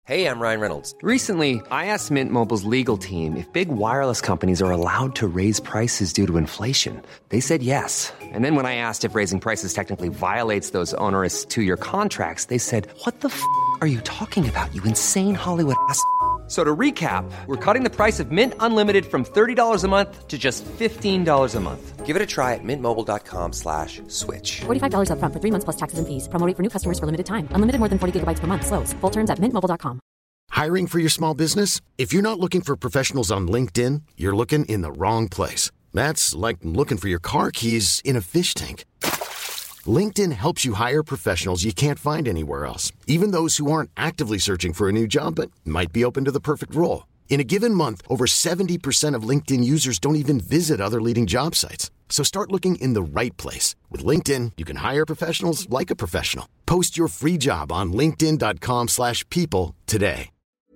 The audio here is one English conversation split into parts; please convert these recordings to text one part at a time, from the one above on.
Hey, I'm Ryan Reynolds. Recently, I asked Mint Mobile's legal team if big wireless companies are allowed to raise prices due to inflation. They said yes. And then when I asked if raising prices technically violates those onerous two-year contracts, they said, "What the f*** are you talking about, you insane Hollywood ass?" So to recap, we're cutting the price of Mint Unlimited from $30 a month to just $15 a month. Give it a try at mintmobile.com/switch. $45 up front for 3 months plus taxes and fees. Promo rate for new customers for limited time. Unlimited more than 40 gigabytes per month. Slows full terms at mintmobile.com. Hiring for your small business? If you're not looking for professionals on LinkedIn, you're looking in the wrong place. That's like looking for your car keys in a fish tank. LinkedIn helps you hire professionals you can't find anywhere else, even those who aren't actively searching for a new job but might be open to the perfect role. In a given month, over 70% of LinkedIn users don't even visit other leading job sites. So start looking in the right place. With LinkedIn, you can hire professionals like a professional. Post your free job on linkedin.com/people today.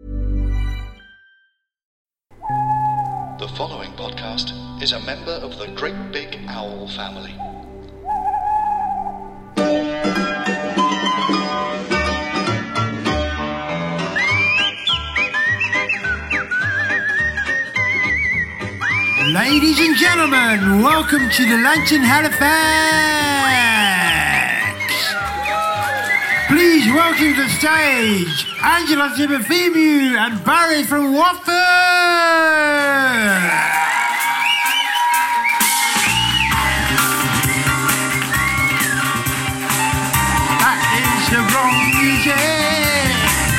The following podcast is a member of the Great Big Owl family. Ladies and gentlemen, welcome to the Lunch in Halifax. Please welcome to the stage Angela Timofimiou and Barry from Watford. That is the wrong music.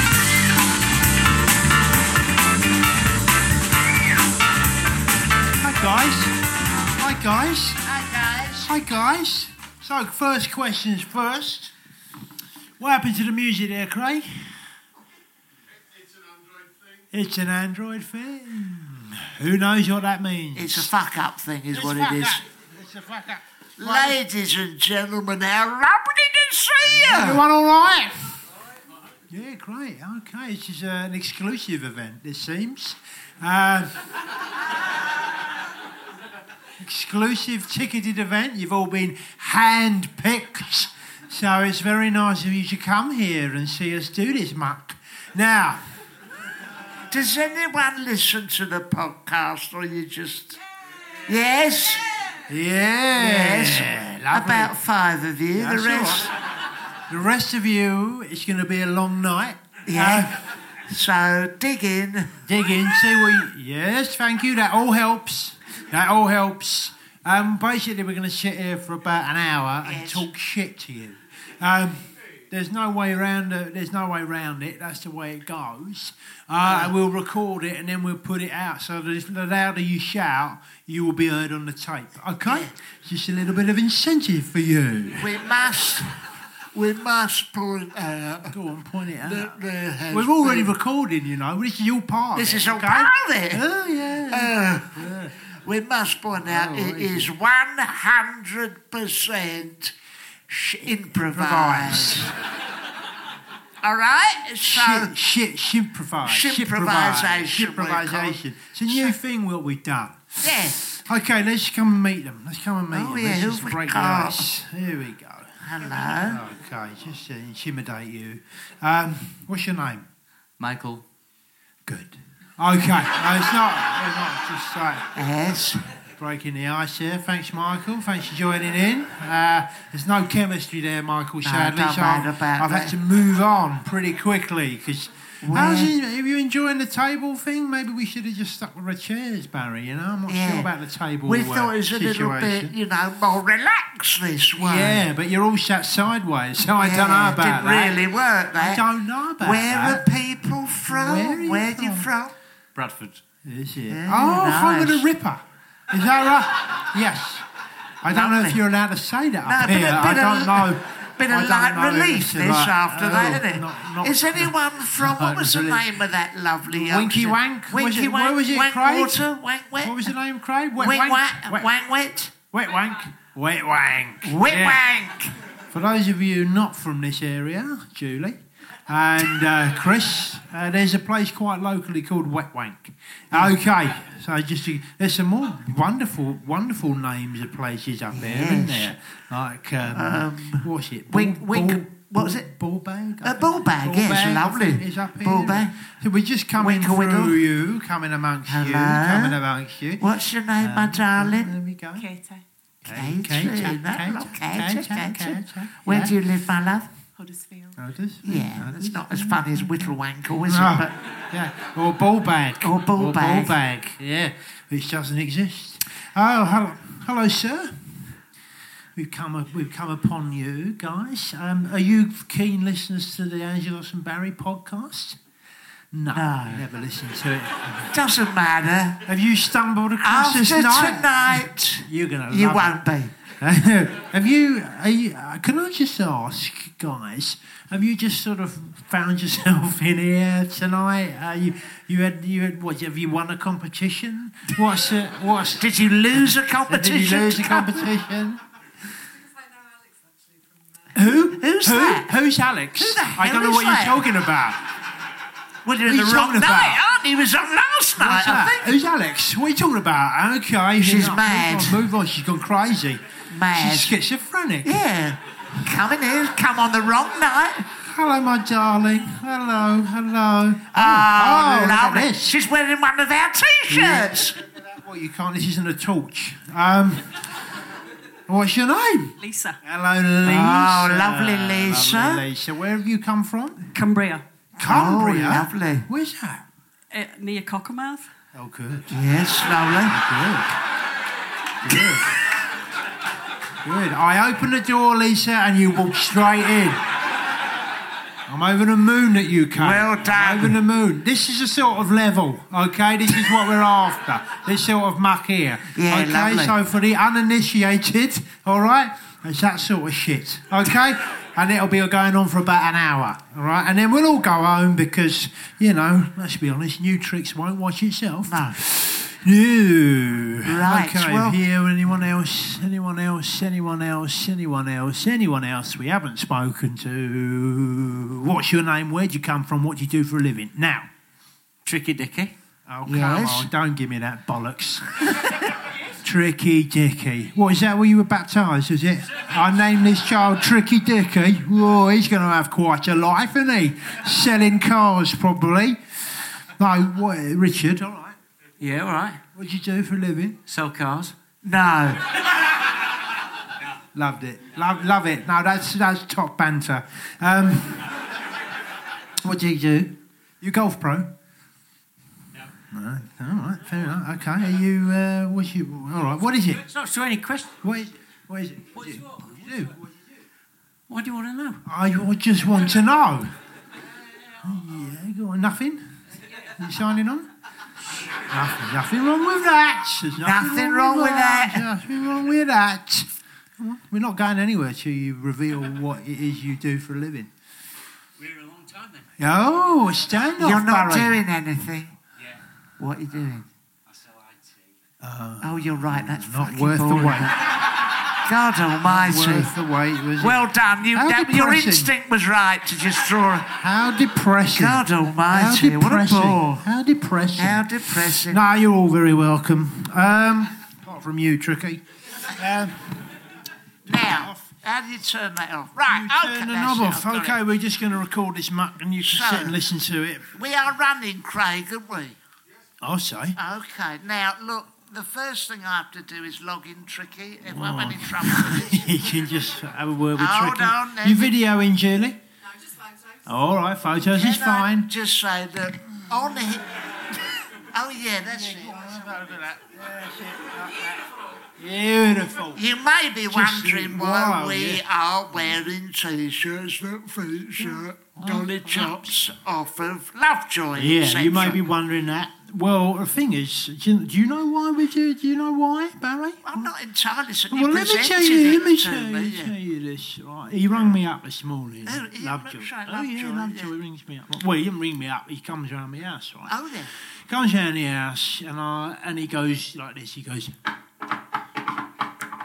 Hi guys. Hi guys. So first questions first. What happened to the music there, Craig? It's an Android thing. Who knows what that means? It's a fuck-up thing is what it is. It's a fuck up. Ladies and gentlemen, how lovely to see you! Everyone all right? Yeah, great. Okay, this is an exclusive event, it seems. Exclusive ticketed event. You've all been hand-picked. So it's very nice of you to come here and see us do this muck. Now... Does anyone listen to the podcast or you just... Yes? Yes. Lovely. About 5 of you. That's the rest... all right. The rest of you, it's going to be a long night. Yeah. So dig in. Dig in, see what you... Yes, thank you. That all helps. Basically, we're going to sit here for about an hour and talk shit to you. There's no way around it. There's no way around it. That's the way it goes. And we'll record it and then we'll put it out. So that the louder you shout, you will be heard on the tape. Okay? Just a little bit of incentive for you. We must point out... Go on, point it out. We've already recorded, you know. This is all part of it. This is all part of it? Oh, yeah. We must point out it is 100% improvised. All right? So Shimprovisation. It's a new thing what we've done. Yeah. Okay, let's come and meet them. Let's yeah, just break the ice. Here we go. Hello. Okay, just to intimidate you. What's your name? Michael. Good. Okay, it's not just like... Yes. Breaking the ice here. Thanks, Michael. Thanks for joining in. There's no chemistry there, Michael, sadly, so I've had to move on pretty quickly because... Are you enjoying the table thing? Maybe we should have just stuck with the chairs, Barry, you know? I'm not sure about the table We thought it was a little bit, more relaxed this way. Yeah, but you're all sat sideways, so I don't know about that. It didn't really work, that. I don't know about Where that. are people from? Where are you from? Bradford. Is it? Yeah, home of the Ripper. Is that right? Yes. I don't know if you're allowed to say that up here. I don't know. Bit of light relief this after that, isn't it? Is anyone from... What was the name of that lovely... Winky Wank? Winky Wank. Where was it, Wank Craig? Water? Wank Wet? What was the name, Craig? Wank Wet? Wet Wank. Wet Wank. Wet Wank. For those of you not from this area, Julie and Chris, there's a place quite locally called Wet Wank. Okay, so there's some more wonderful names of places up there, isn't there? Like, what's it? What was it? Ball bag? A ball bag, yes, lovely. It's up here. Ball bag. So we're just coming Winkle, through winkle. you, coming amongst you, Hello. coming amongst you. What's your name, my darling? There we go. Katie. Katie. Where do you live, my love? Huddersfield. Yeah, that's not as funny as Whittlewankle, is No. it? But Yeah, or ball bag. Or ball bag. Ball bag, yeah, which doesn't exist. Oh, hello, sir. We've come upon you guys. Are you keen listeners to the Angelos and Barry podcast? No. Never listened to it. doesn't matter. Have you stumbled across After this night? tonight, You're gonna. you love won't be. it. Have you? Can I just ask, guys? Have you just sort of found yourself in here tonight? You had what? Have you won a competition? What's? Did you lose a Did competition? you lose a competition? Who? Who's that? Who's Alex? Who the I don't hell know is what that? you're talking about. Well, you're in What are the you wrong talking night, about? aren't you? He was on last night, What's I that? think. Who's Alex? What are you talking about? Okay. She's move on, mad. Move on. She's gone crazy. Mad. She's schizophrenic. Yeah. Come in here, come on the wrong night. Hello, my darling. Hello. Oh, look at lovely. this. She's wearing one of our T-shirts. Well, you can't. This isn't a torch. What's your name? Lisa. Hello, Lisa. Oh, lovely Lisa. Lovely Lisa. Where have you come from? Cumbria. Cumbria. Oh, lovely. Where's that? Near Cockermouth. Oh, good. Yes, slowly. Good. I opened the door, Lisa, and you walked straight in. I'm over the moon that you came. Well done. I'm over the moon. This is a sort of level, okay? This is what we're after. This sort of muck here. Yeah, okay, lovely. so for the uninitiated, all right, it's that sort of shit, okay? And it'll be going on for about an hour, all right? And then we'll all go home because, you know, let's be honest, New Tricks won't watch itself. No. No. Right, Okay, well- here, anyone else we haven't spoken to? What's your name? Where'd you come from? What do you do for a living? Now. Tricky Dicky. Oh, come Yes. on, don't give me that bollocks. Tricky Dicky. What, is that where you were baptised, is it? I named this child Tricky Dicky. Whoa, he's going to have quite a life, isn't he? Selling cars, probably. No, what, Richard, all right. Yeah, all right. What do you do for a living? Sell cars? No. Loved it. Love it. No, that's top banter. What do you do? You golf pro? No. All right, fair enough. Okay. Are you, what's you, all right, what is it? It's not to any question. What is it? What do you do? Why do you want to know? I just want to know. Yeah, go on. Nothing? You signing on? Nothing wrong with that. There's Nothing wrong with that. Nothing wrong with that. Come on. We're not going anywhere till you reveal what it is you do for a living. We're a long time then. Oh, stand off, You're not Barry. doing anything. Yeah. What are you doing? I sell IT. Oh, you're right. That's Not fucking worth boring. the wait. God Almighty. Worth the wait, was it? Well done. How Your depressing. instinct was right to just draw. How depressing. God How Almighty. What a depressing. bore. How depressing. How depressing. No, you're all very welcome. Apart from you, Tricky. Now, how do you turn that off? Right, You okay. turn the that's knob it, off. I've got Okay, it. we're just going to record this muck and you can So- sit and listen to it. We are running, Craig, aren't we? I'll say. Okay, now, look, the first thing I have to do is log in Tricky. If I'm any trouble with it. You can just have a word with Hold Tricky. on, then. You videoing, Julie? No, just photos. All right, photos is Can I fine. just say that on the... Oh, yeah, that's it. Beautiful. You may be wondering why wow, we yeah. are wearing T-shirts that feature Dolly Chops off of Lovejoy. Yeah, etc. you may be wondering that. Well, the thing is, do you know why we do? Do you know why, Barry? I'm not entirely certain. Well, You let me presented tell you. Let me it to yeah. tell you this. Right, he rang me up this morning. Oh, he Lovejoy. rang Oh yeah, Lovejoy, Lovejoy yeah. rings me up. Well, he didn't ring me up. He comes around my house, right? Oh, yeah. Comes around the house and he goes like this. He goes,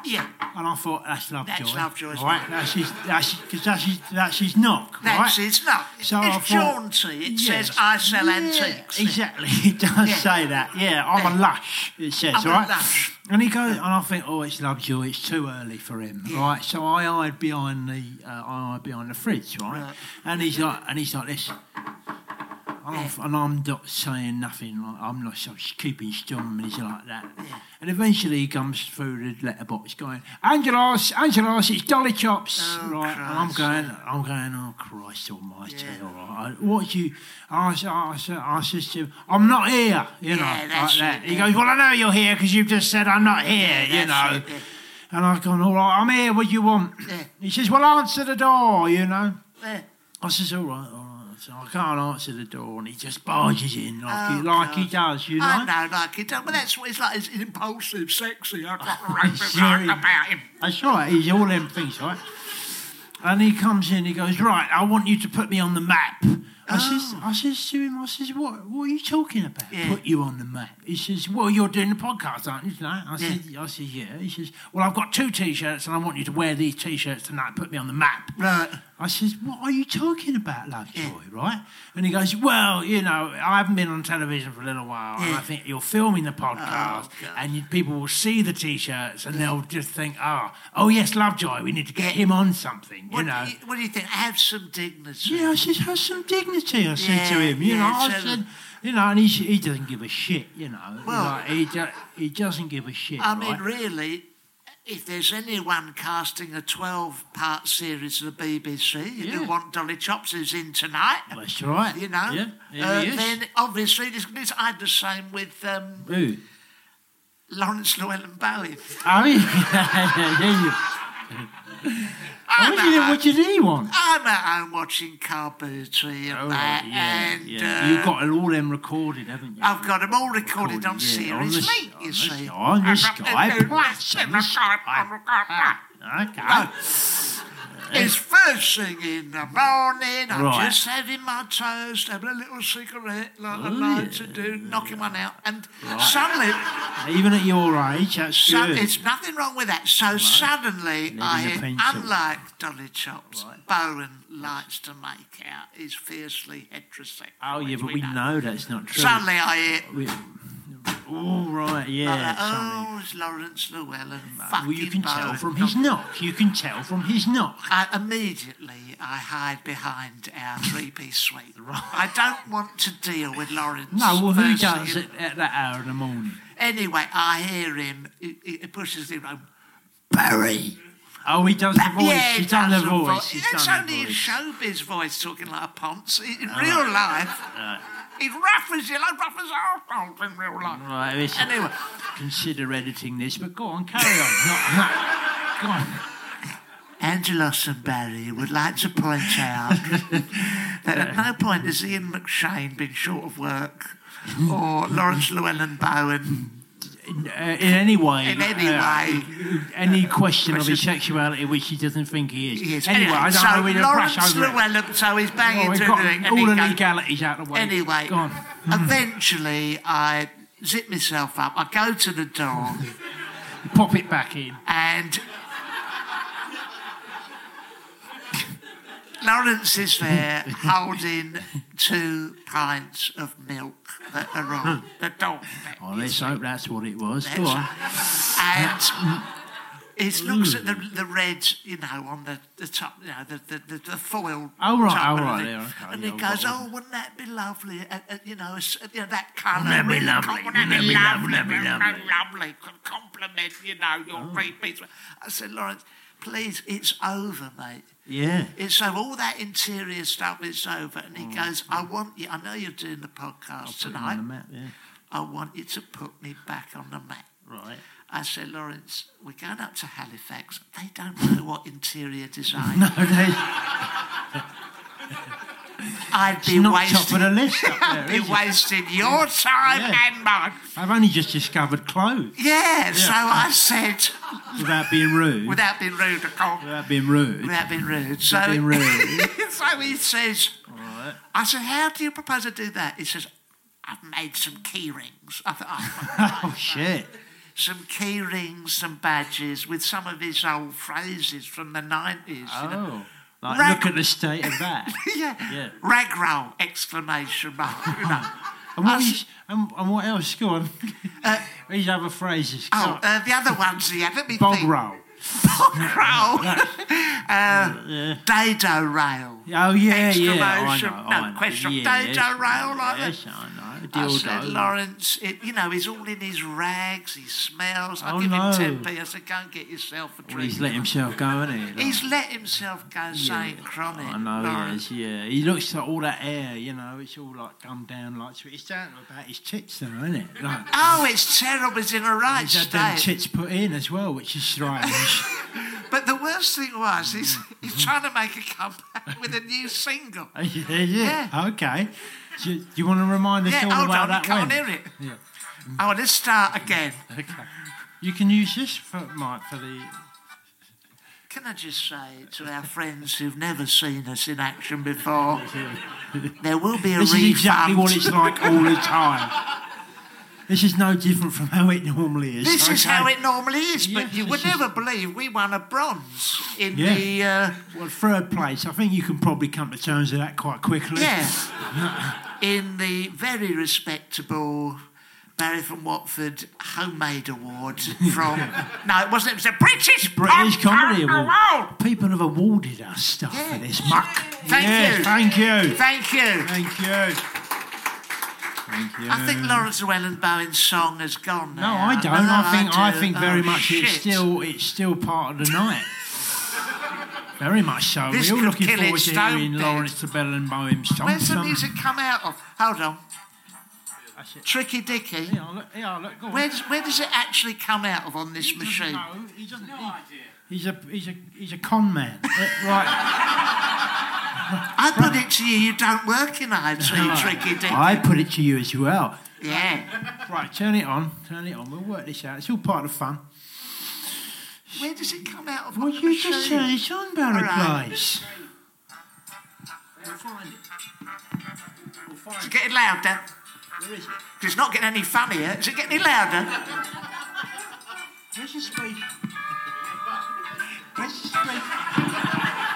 Yeah. And I thought, that's Lovejoy. That's Lovejoy's right? knock. That's his knock, right? That's his knock. So I it's thought, jaunty. It yes. says, I sell antiques. Exactly, it does Yeah. say that. Yeah, I'm a lush, it says, I'm a right? lush. And he goes, and I think, oh, it's Lovejoy, it's too early for him, right? So I hide behind the fridge, right? And he's like this. And I'm not saying nothing. Like, I'm not keeping still and he's like that. Yeah. And eventually he comes through the letterbox going, Angelos, it's Dolly Chops. Oh, right. Christ. And I'm going, oh, Christ almighty. All right. What do you... I said to him, I'm not here, you know, like that. He goes, well, I know you're here because you've just said I'm not here, you know. It, yeah. And I've gone, all right, I'm here, what do you want? Yeah. He says, well, answer the door, you know. Yeah. I says, all right. So I can't answer the door, and he just barges in like he does, you know. I know, like he does, but that's what he's like. He's impulsive, sexy. I've got about him. That's right. He's all them things, right? And he comes in. He goes, right. I want you to put me on the map. I says to him, what are you talking about? Yeah. Put you on the map. He says, well, you're doing the podcast, aren't you, tonight? I said, yeah. He says, well, I've got 2 T-shirts and I want you to wear these T-shirts tonight. Put me on the map. Right. I says, what are you talking about, Lovejoy, right? And he goes, well, you know, I haven't been on television for a little while, and I think you're filming the podcast, and people will see the T-shirts, and they'll just think, oh yes, Lovejoy, we need to get him on something, you know. What do you think? Have some dignity. Yeah, I said, have some dignity, I said to him, you know. I said, you know, and he doesn't give a shit, you know. Well, he doesn't give a shit, I mean, right? really, if there's anyone casting a 12-part series of the BBC, you want Dolly Chops, who's in tonight. That's right. You know? Yeah, he is. Then, obviously, I had the same with Who? Lawrence Llewellyn-Bowen. What did he want? I'm at home watching Carbuty and that. And you've got all them recorded, haven't you? I've got them all recorded on Series Meat, you see. On the Sky Plus. Okay. It's first thing in the morning. I'm Right. just having my toast, having a little cigarette like I like to do, knocking one out. And suddenly... Even at your age, that's good. It's nothing wrong with that. So suddenly, I hear, unlike Dolly Chops, Bowen likes to make out. He's fiercely heterosexual. Oh, yeah, but we know that's not true. Suddenly I hear... Oh, right, yeah. It's Lawrence Llewellyn. Well, you can tell from his knock. You can tell from his knock. Immediately, I hide behind our 3-piece suite. I don't want to deal with Lawrence. No, well, who first does thing it at that hour in the morning? Anyway, I hear him. He pushes the room. Barry. Oh, he does the voice. Yeah, He's done the voice. It's only a showbiz voice talking like a ponce. In real life, he's rough as you like, rough as arsehole in real life. Right, listen, anyway. Consider editing this, but go on, carry on. Go on. Angelos and Barry would like to point out that at no point has Ian McShane been short of work or Lawrence Llewellyn-Bowen in any way. Any question of his sexuality which he doesn't think he is. Yes. Anyway, I don't know where to brush Lawrence over it. Llewellyn, so he's banging through got the ring. all the legalities out of the way. Anyway, go on. Eventually I zip myself up. I go to the door. Pop it back in. And Lawrence is there holding 2 pints of milk that are on the door. Oh, let's hope that's what it was. Go on. And he looks at the red, you know, on the top, you know, the foil. Oh, right, top oh, right. and There, okay, and he goes, wouldn't that be lovely? You know, that colour. Wouldn't that be lovely? Wouldn't that be lovely? Compliment, you know, your 3-piece. I said, Lawrence, please, it's over, mate. Yeah. It's over. All that interior stuff is over. And he goes, I want you, I know you're doing the podcast tonight. On the map, yeah. I want you to put me back on the map. Right. I said, Lawrence, we're going up to Halifax. They don't know what interior design. No, they... I'd be wasting. Top of the list up there, I'd be wasting your time and mine. I've only just discovered clothes. Yeah, so I said. Without being rude. Without being rude, of course. Without being rude. Without being rude. So he says. Right. I said, how do you propose to do that? He says, I've made some key rings. I thought, oh shit. some key rings, some badges with some of his old phrases from the 90s. You know? Look at the state of that. Yeah. Rag roll! Exclamation mark. You know. And what else? Go on. These other phrases. The other ones he had. Let me Bog think. roll. Bog roll. Dado rail. Oh, yeah, Exclamation. I know. Question. Yes. Dado rail like that. Yes, I know. I said, Dildo. Lawrence, he's all in his rags, he smells. I Oh, give no. him 10p. I said, go and get yourself a drink. Well, he's let himself go, hasn't he? He's let himself go saying chronic. I know Lawrence. he is, yeah. He looks like all that hair, you know, it's all like gummed down like... It's down to about his tits though, isn't it? Like, Oh, it's terrible. He's in a right he's had them state. tits put in as well, which is strange. But the worst thing was, he's trying to make a comeback with a new single. Yeah. Okay. Do you want to remind us all hold about on, that you can't when? hear it. Yeah. I want to start again. Okay. You can use this for Mike for the... Can I just say to our friends who've never seen us in action before, there will be a This refund. is exactly what it's like all the time. This is no different from how it normally is. This is okay? how it normally is, Yeah, but you this would is- never believe we won a bronze in Yeah. the... Well, third place. I think you can probably come to terms with that quite quickly. in the very respectable Barry from Watford Homemade Award from... No, it wasn't. It was a British Comedy Award. People have awarded us stuff for this muck. Thank you. Thank you. Thank you. Thank you. Thank you. I think Lawrence Llewellyn Bowen's song has gone No, now. I don't. I do. think very Oh, much shit. it's still part of the night. Very much so. This We're all could looking kill forward it to stone hearing dead. Lawrence Llewellyn Bowen's song. Where's the music come out of? Hold on. That's it. Tricky Dicky. Yeah, look, go on. Where does it actually come out of on this machine? No, he doesn't. He's a con man. Right. I put it to you don't work in IT, Tricky Dicky. I put it to you as well. Yeah. Right, turn it on. We'll work this out. It's all part of the fun. Where does it come out of Well, on the you just machine? turn it on, Barry All right. Place. Is it getting louder? Where is it? It's not getting any funnier. Is it getting any louder? Where's the speaker? Where's the speaker?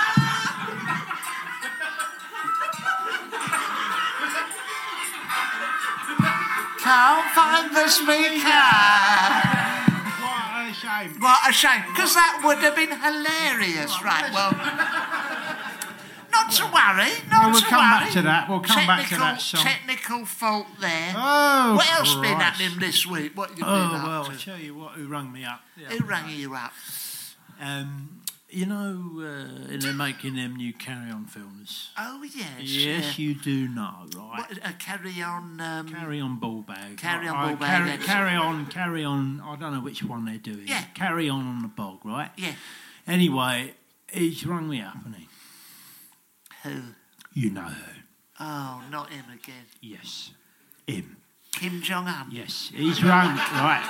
Can't find the speaker. What a shame. What a shame, because that would have been hilarious. Right, well, not to worry, Well, we'll come back to that. We'll come back to that song. Technical fault there. Oh, What else been Christ. happening this week? What you been Oh, up well, to? I'll tell you what, who rang me up. Who rang you up? You know, they're making them new Carry On films. Oh, yes. Yes, you do know, right? What, Carry On... Carry On Ball Bag. Carry On Ball Bag, Carry, that's- carry on. I don't know which one they're doing. Yeah. Carry On the Bog, right? Yeah. Anyway, he's rung me up, hasn't he? Who? You know who. Oh, not him again. Yes. Him. Kim Jong-un. Yes. He's rung, right.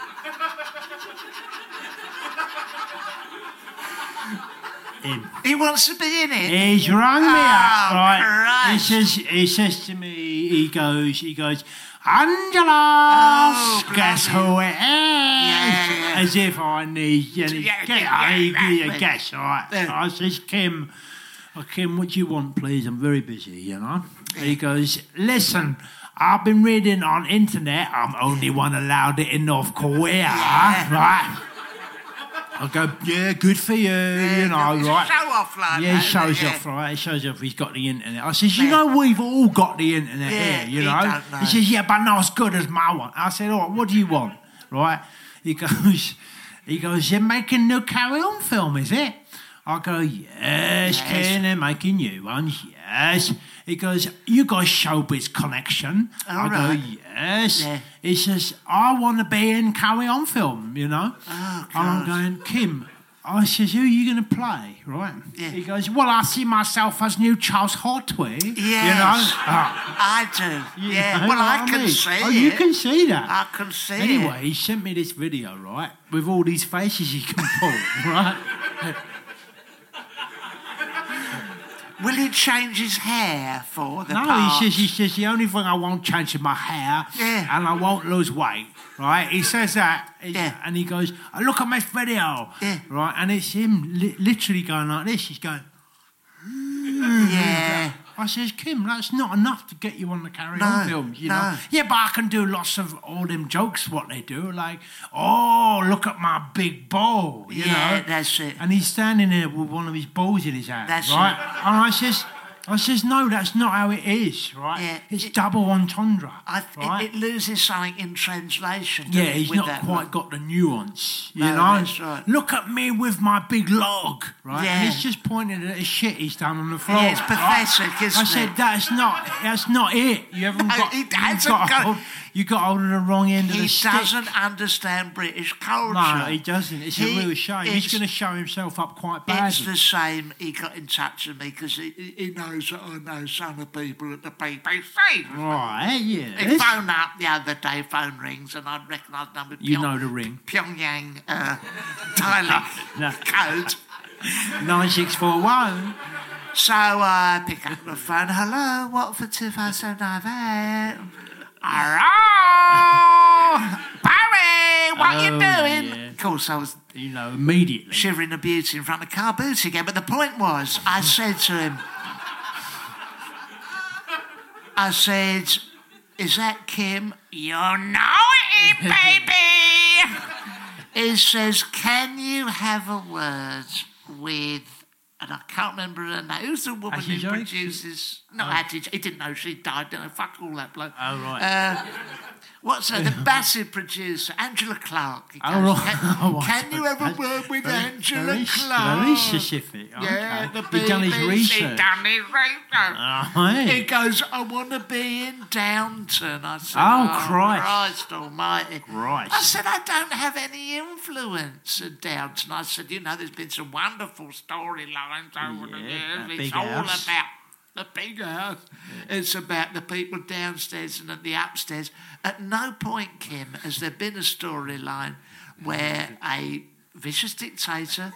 Him. He wants to be in it. He's rung me up, Oh, right? Christ. He says to me, he goes, Angela, Oh, guess bloody- who it is? Yeah. As if I need any Yeah, guess, right? Yeah. I says, Kim, what do you want, please? I'm very busy, you know. He goes, listen, I've been reading on internet, I'm only one allowed it in North Korea, right? I go, yeah, good for you, you know, It's a right? show off like Yeah, that. he shows isn't it? off, right? He shows off he's got the internet. I says, you Yeah. know, we've all got the internet Yeah, here, you he know? don't know. He says, yeah, but not as good as my one. I said, all right, what do you want, right? He goes, you're making a new Carry On film, is it? I go, yes, Ken, they're making new ones, yes. He goes, you got Showbiz Connection. I go, right. yes. Yeah. He says, I want to be in Carry On film, you know? Oh, and I'm God. going, Kim, I says, who are you going to play, right? Yeah. He goes, well, I see myself as new Charles Hotway. Yes. You know? I do. You Yeah, know well, what I can mean? see Oh, it. you can see that. I can see Anyway, it. he sent me this video, right, with all these faces he can pull, right? Will he change his hair for the No, part? he says, the only thing I won't change is my hair, and I won't lose weight, right? He says that, and he goes, look at my video, right? And it's him literally going like this. He's going, Yeah. I says, Kim, that's not enough to get you on the Carry On films, you know? Yeah, but I can do lots of all them jokes, what they do, like, oh, look at my big ball, you know? Yeah, that's it. And he's standing there with one of his balls in his hand, That's right? it. And I says, no, that's not how it is, right? Yeah, it's double entendre, right? It loses something in translation. Yeah, doesn't it, he's with not that quite one? got the nuance, you No, know? that's right. Look at me with my big log, right? Yeah. And he's just pointing at the shit he's done on the floor. Yeah, it's pathetic, isn't I said, it? that's not it. You haven't No, got, he you've hasn't got, got- hold, you got hold of the wrong end of He the stick. doesn't understand British culture. No, he doesn't. It's a real shame. He's it's- going to show himself up quite It's badly. the same. He got in touch with me because he knows that I know some of the people at the BBC. Right, yeah. He phoned up the other day, phone rings, and I recognise the number. You know the ring. Pyongyang Thailand No. code. 9641. So I pick up the phone. Hello, Watford 2098. Hello, Barry. What you doing? Yeah. Of course, I was You know, immediately. shivering the beauty in front of car boots again. But the point was, I said to him, I said, is that Kim? You know it, baby. He says, can you have a word with, and I can't remember her name, who's the woman Ashley who Jones? produces, no, Hattie, he didn't know she died, didn't know, fuck all that bloke. Oh, right. What's her, the massive producer, Angela Clark. He goes, Oh, right. Oh, can you have a word with Angela very, Clark? Very specific. Yeah, Okay. the He's done his BBC research. done his research. Right. He goes, I want to be in Downton. I said, Oh, Christ. Christ almighty. Christ. I said, I don't have any influence at Downton. I said, you know, there's been some wonderful storylines over the that years. big It's all house. about the big house. It's about the people downstairs and at the upstairs. At no point, Kim, has there been a storyline where a vicious dictator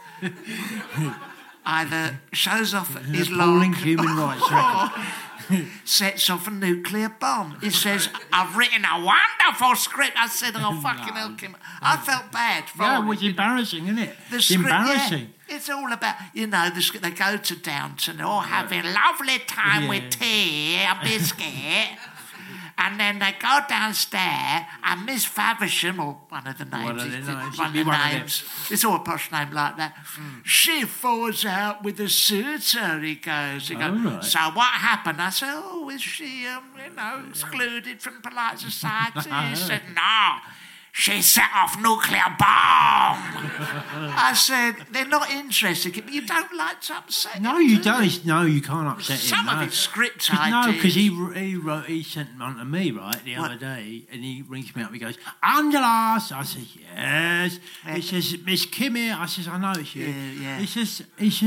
either shows off his Appalling log human rights record. sets off a nuclear bomb. He says, I've written a wonderful script. I said, oh, fucking hell, Kim. I felt bad for Yeah, him. it was embarrassing, isn't it? The It's script, embarrassing. yeah, it's all about, you know, they go to Downton, they're all having a lovely time Yeah. with tea, a biscuit. And then they go downstairs, and Miss Faversham, or one of the names, One of the names, one of be the one of names, it's all a posh name like that. She falls out with a suitor, he goes. right. So what happened? I said, oh, is she, excluded from polite society? He said, no. She set off nuclear bomb. I said, they're not interested, but you don't like to upset No, him, you do don't. No, you can't upset him. Some no. of it's script No, ideas. because he sent one to me, right, the other day, and he rings me up, he goes, Angela! So I said, yes. He says, Miss Kim here. I says, I know it's you. Yeah. He says,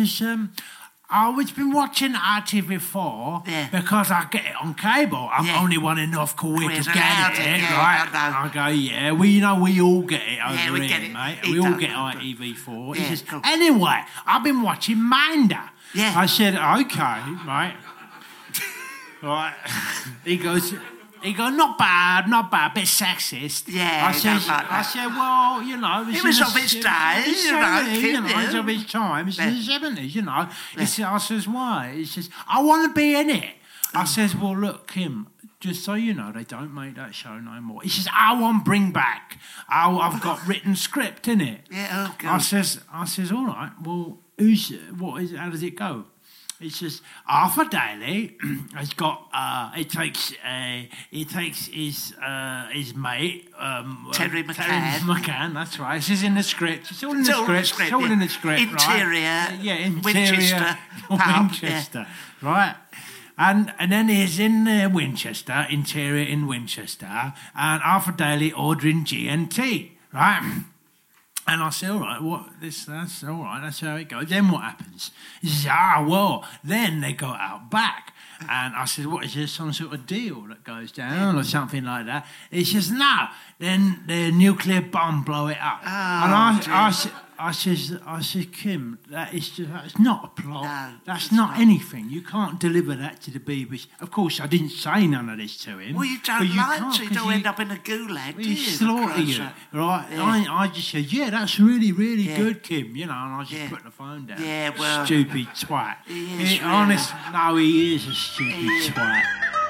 I've been watching RTV4 because I get it on cable. I'm Yeah. only one in North Korea Korea's to allowed get it, it, yeah, right? I know. I go, yeah, well, you know, we all get it over Yeah, we here, get it. mate. He We all don't, get but- ITV4. Yeah, He says, cool. anyway, I've been watching Manda. Yeah. I said, okay, right. Right. He goes, not bad, a bit sexist. Yeah, I he said, don't like that. well, you know, It was of its day, it's you know, 70s, kid, it's yeah. of its time, it's Yeah. in the 70s, you know. He said, I says, why? He says, I want to be in it. I says, well, look, Kim, just so you know, they don't make that show no more. He says, I want bring back. I've got written script in it. Yeah, oh, God. I says, all right. Well, how does it go? He says, Arthur Daly has got. He takes his mate Terry McCann. Terry McCann. That's right. This is in the script. It's all in It's the all script. script, It's all yeah. in the script. Interior, right? Yeah, interior. Winchester pub, Winchester. Right. And then he's in Winchester, interior in Winchester, and Arthur Daly ordering GNT, right? And I said, all right, that's all right, that's how it goes. Then what happens? He says, well, then they go out back. And I said, what, is there some sort of deal that goes down or something like that? He says, no, then the nuclear bomb blow it up. And I I says, Kim, that's not a plot. No, that's it's not not. anything. You can't deliver that to the BBC. Of course, I didn't say none of this to him. Well, you don't but you like can't, to. You 'cause don't end up in a gulag, do He you? slaughter you, Because, right? yeah. I just said, yeah, that's really, really Yeah. good, Kim. You know, and I just Yeah. put the phone down. Yeah, well, stupid twat. he is really. Honest, no, he is a stupid He is. twat.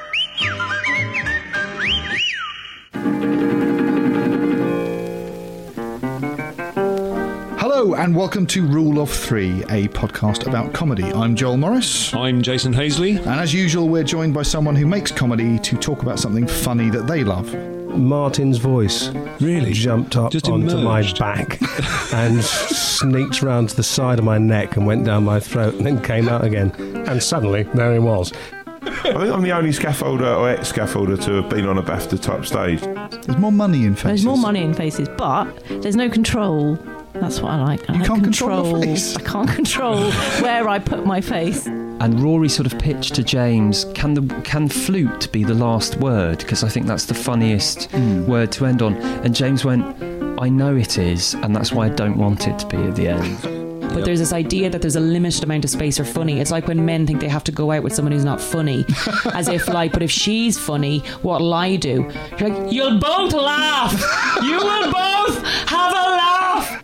Hello and welcome to Rule of Three, a podcast about comedy. I'm Joel Morris. I'm Jason Hazley. And as usual, we're joined by someone who makes comedy to talk about something funny that they love. Martin's voice Really? jumped up Just onto emerged. my back and sneaked round to the side of my neck and went down my throat and then came out again. And suddenly, there he was. I think I'm the only scaffolder or ex-scaffolder to have been on a BAFTA type stage. There's more money in faces. There's more money in faces, but there's no control. That's what I like. I You like can't control the face. I can't control where I put my face. And Rory sort of pitched to James, can flute be the last word? Because I think that's the funniest word to end on. And James went, I know it is, and that's why I don't want it to be at the end. But there's this idea that there's a limited amount of space for funny. It's like when men think they have to go out with someone who's not funny. As if like, but if she's funny, what'll I do? You're like, you'll both laugh! You will both have a laugh!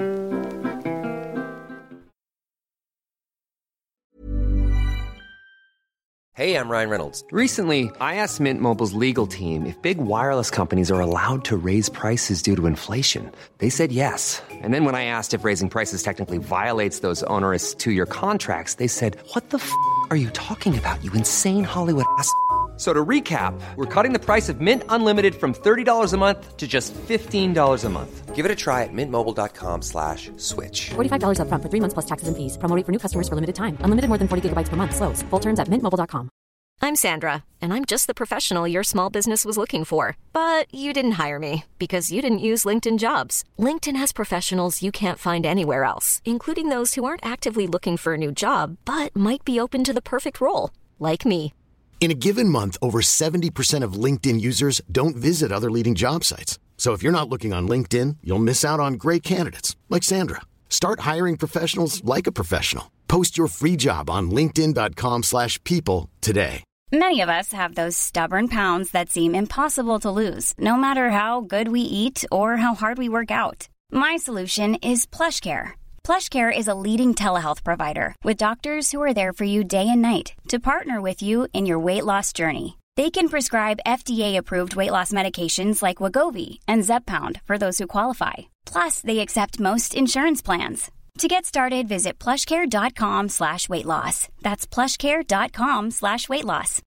Hey, I'm Ryan Reynolds. Recently, I asked Mint Mobile's legal team if big wireless companies are allowed to raise prices due to inflation. They said yes. And then when I asked if raising prices technically violates those onerous 2-year contracts, they said, what the f*** are you talking about, you insane Hollywood ass f- So to recap, we're cutting the price of Mint Unlimited from $30 a month to just $15 a month. Give it a try at mintmobile.com/switch. $45 up front for 3 months plus taxes and fees. Promo rate for new customers for limited time. Unlimited more than 40 gigabytes per month. Slows full terms at mintmobile.com. I'm Sandra, and I'm just the professional your small business was looking for. But you didn't hire me because you didn't use LinkedIn Jobs. LinkedIn has professionals you can't find anywhere else, including those who aren't actively looking for a new job, but might be open to the perfect role, like me. In a given month, over 70% of LinkedIn users don't visit other leading job sites. So if you're not looking on LinkedIn, you'll miss out on great candidates like Sandra. Start hiring professionals like a professional. Post your free job on linkedin.com/people today. Many of us have those stubborn pounds that seem impossible to lose, no matter how good we eat or how hard we work out. My solution is PlushCare. PlushCare is a leading telehealth provider with doctors who are there for you day and night to partner with you in your weight loss journey. They can prescribe FDA-approved weight loss medications like Wegovy and Zepbound for those who qualify. Plus, they accept most insurance plans. To get started, visit plushcare.com/weightloss. That's plushcare.com/weightloss.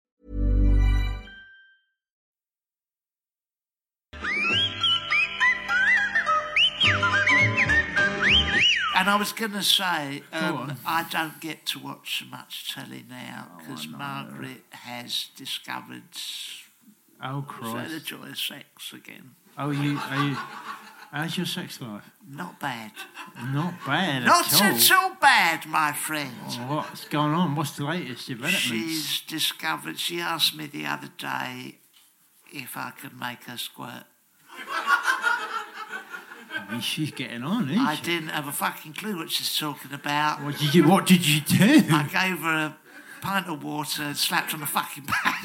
And I was going to say, I don't get to watch so much telly now because Margaret has discovered Oh, Christ. the joy of sex again. Oh, how's your sex life? Not bad. Not bad Not at all. at all bad, my friend. Oh, what's going on? What's the latest developments? She's discovered, she asked me the other day if I could make her squirt. I mean, she's getting on, isn't I she? didn't have a fucking clue what she's talking about. What did you do? I gave her a pint of water and slapped on the fucking back.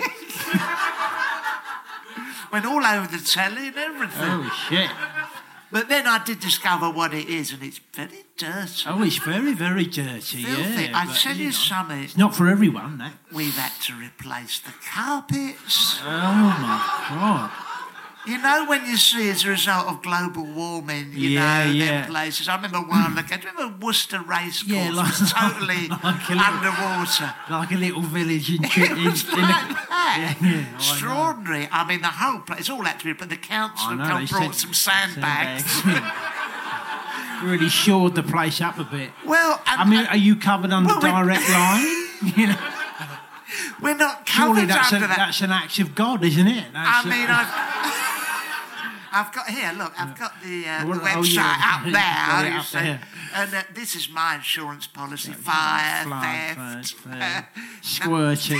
Went all over the telly and everything. Oh, shit. But then I did discover what it is, and it's very dirty. Oh, it's very, very dirty, Filthy. yeah. I but, tell you something. It's not for everyone, that. We've had to replace the carpets. Oh, my God. You know when you see as a result of global warming, you know, them places. I remember a while ago, do you remember Worcester Racecourse? Yeah, like, was totally underwater. Like a little village in It was like that. Yeah, extraordinary. I mean, the whole place, all had to be, but the council I know, come they brought said some sandbags. Really shored the place up a bit. Well, I mean, are you covered under direct line? You know, we're not surely covered under that. That's an act of God, isn't it? I mean, I've got here. Look, I've got the Well, website yeah. up Got it there. up there. And this is my insurance policy: fire, theft, squirting.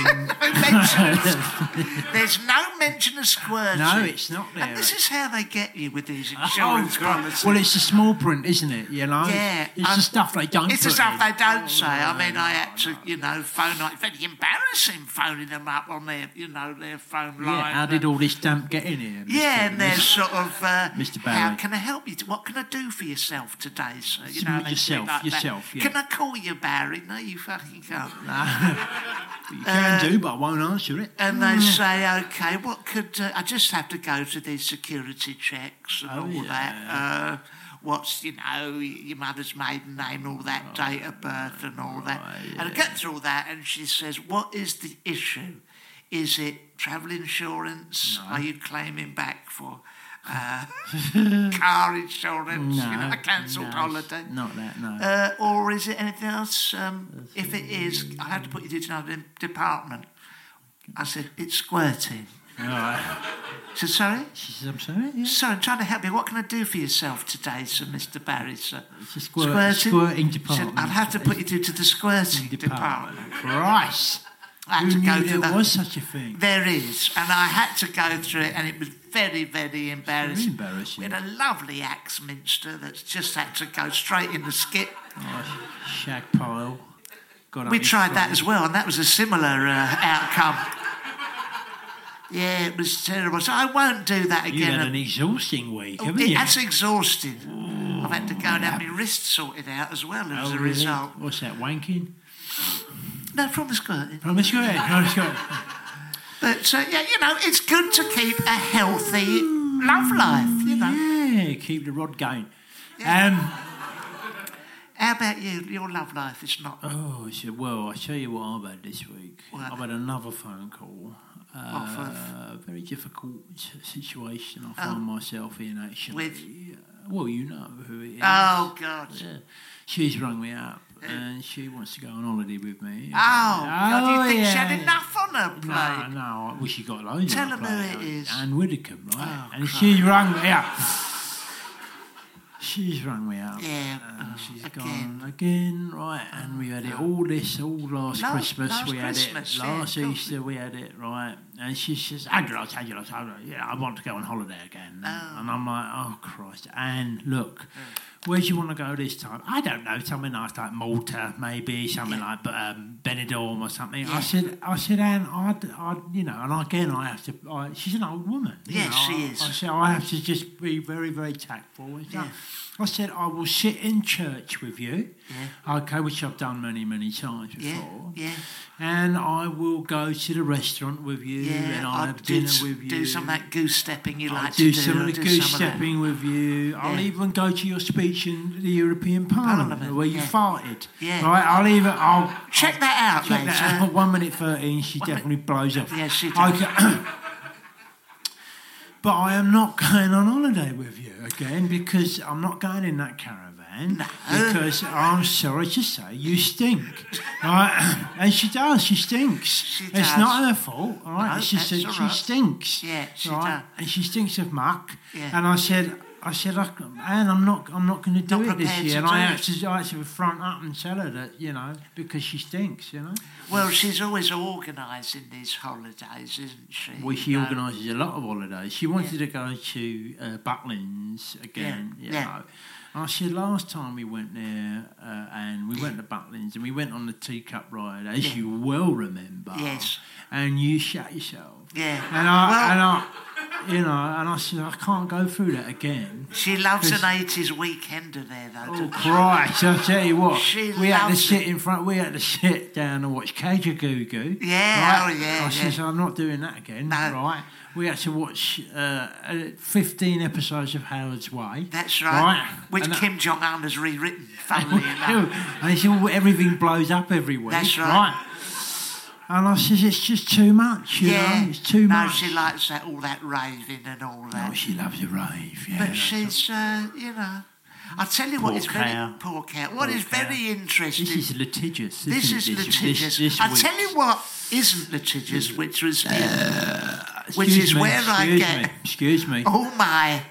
There's no mention of squirting. No, it's not there. And this is how they get you with these insurance policies. Well, it's the small print, isn't it? You know. Yeah, It's the stuff they don't. It's the put stuff in. they don't say. I mean, I had to, phone. It's very embarrassing phoning them up on their, their phone line. Yeah. How did all this damp get in here? Yeah, and they're sort of, Mr. Barry. how can I help you? What can I do for yourself today, sir? You know, they say Yourself, like that. yourself, yeah. Can I call you Barry? No, you fucking can't. You can do, but I won't answer it. And they say, okay, what could... I just have to go to these security checks and all that. What's, your mother's maiden name, all that, date of birth and all that. And I get through all that and she says, what is the issue? Is it travel insurance? No. Are you claiming back for car insurance? No, a cancelled holiday? Not that, no. Or is it anything else? If it is, I have to put you to another department. I said, it's squirting. All right. She said, sorry? She said, I'm sorry? Yeah. Sorry, I'm trying to help you. What can I do for yourself today, Sir Mr. Barry, sir? It's a squirting department. She said, I'll have to put you to the squirting department. Christ. I had to go to there was such a thing? There is, and I had to go through it, and it was very, very embarrassing. Very embarrassing. We had a lovely Axminster that's just had to go straight in the skip. Oh, shag pile. We tried that as well, and that was a similar outcome. Yeah, it was terrible. So I won't do that again. You had an exhausting week, haven't you? That's exhausting. Ooh, I've had to go and have my wrist sorted out as well as a result. What's that, wanking? No, from the skirting. From the skirting. But, it's good to keep a healthy love life, Yeah, keep the rod going. Yeah. How about you? Your love life is not... Oh, well, I'll tell you what I've had this week. What? I've had another phone call. A very difficult situation I find myself in, actually. With? Well, you know who it is. Oh, God. Yeah. She's rung me up and she wants to go on holiday with me. God, you think she had enough on her plate? No, well, she got loads Tell on her them plate. who it is. Anne Widdicombe, right? Oh, and Christ. she rung me up. She's rung me up. Yeah. And she's gone again, right? And we had it all last Christmas. We had Christmas, it last Easter. We had it, right? And she says, Angela, I want to go on holiday again. And I'm like, oh Christ! And look, where do you want to go this time? I don't know, something nice like Malta, maybe something like Benidorm or something. Yeah. I said, Anne, I'd and again I have to. She's an old woman. Yes, she is. I said I have to just be very, very tactful. And stuff. I said, I will sit in church with you, okay, which I've done many, many times before. Yeah. And I will go to the restaurant with you, and I'll have dinner with you. Do some of that goose stepping you like to do. do. Some of the goose stepping with you. I'll even go to your speech in the European Parliament where you farted. Yeah. Right, I'll check that out, check that out. 1 minute 13, she definitely blows off. Yeah, she does. Okay. But I am not going on holiday with you again because I'm not going in that caravan. No. Because I'm sorry to say you stink. Right? And she does. She stinks. She It's does. not her fault. All right. No, It's just that's that all she right. stinks. Yeah, she right? does. And she stinks of muck. Yeah. And I said, Anne, I'm not going to do it this prepared year. to And do I it. had to front up and tell her that, because she stinks, Well, she's always organising these holidays, isn't she? Well, she organises a lot of holidays. She wanted to go to Butlins again. Yeah, You yeah. know. And I said last time we went there, and we went to Butlins, and we went on the teacup ride, as you well remember. Yes. And you shut yourself. Yeah. And I said I can't go through that again. She loves an 80s weekender there, though. Oh doesn't she? Christ! I tell you what, She we had to loves sit in front. We had to sit down and watch Cajagoo. Yeah, right? oh, yeah, I said, yeah. I'm not doing that again. No. Right? We had to watch 15 episodes of Howard's Way. That's right. Which And Kim Jong Un has rewritten, funnily enough. And it's all, everything blows up every week. That's right. And I said, it's just too much. You know? It's too no, much. she likes that, all that raving and all that. Oh, she loves a rave. Yeah, But she's, I'll tell you what Poor is very... cow. Poor cow. What Poor is cow. very interesting... This is litigious. This is litigious. I'll tell you what isn't litigious, which is where I get Excuse me. all my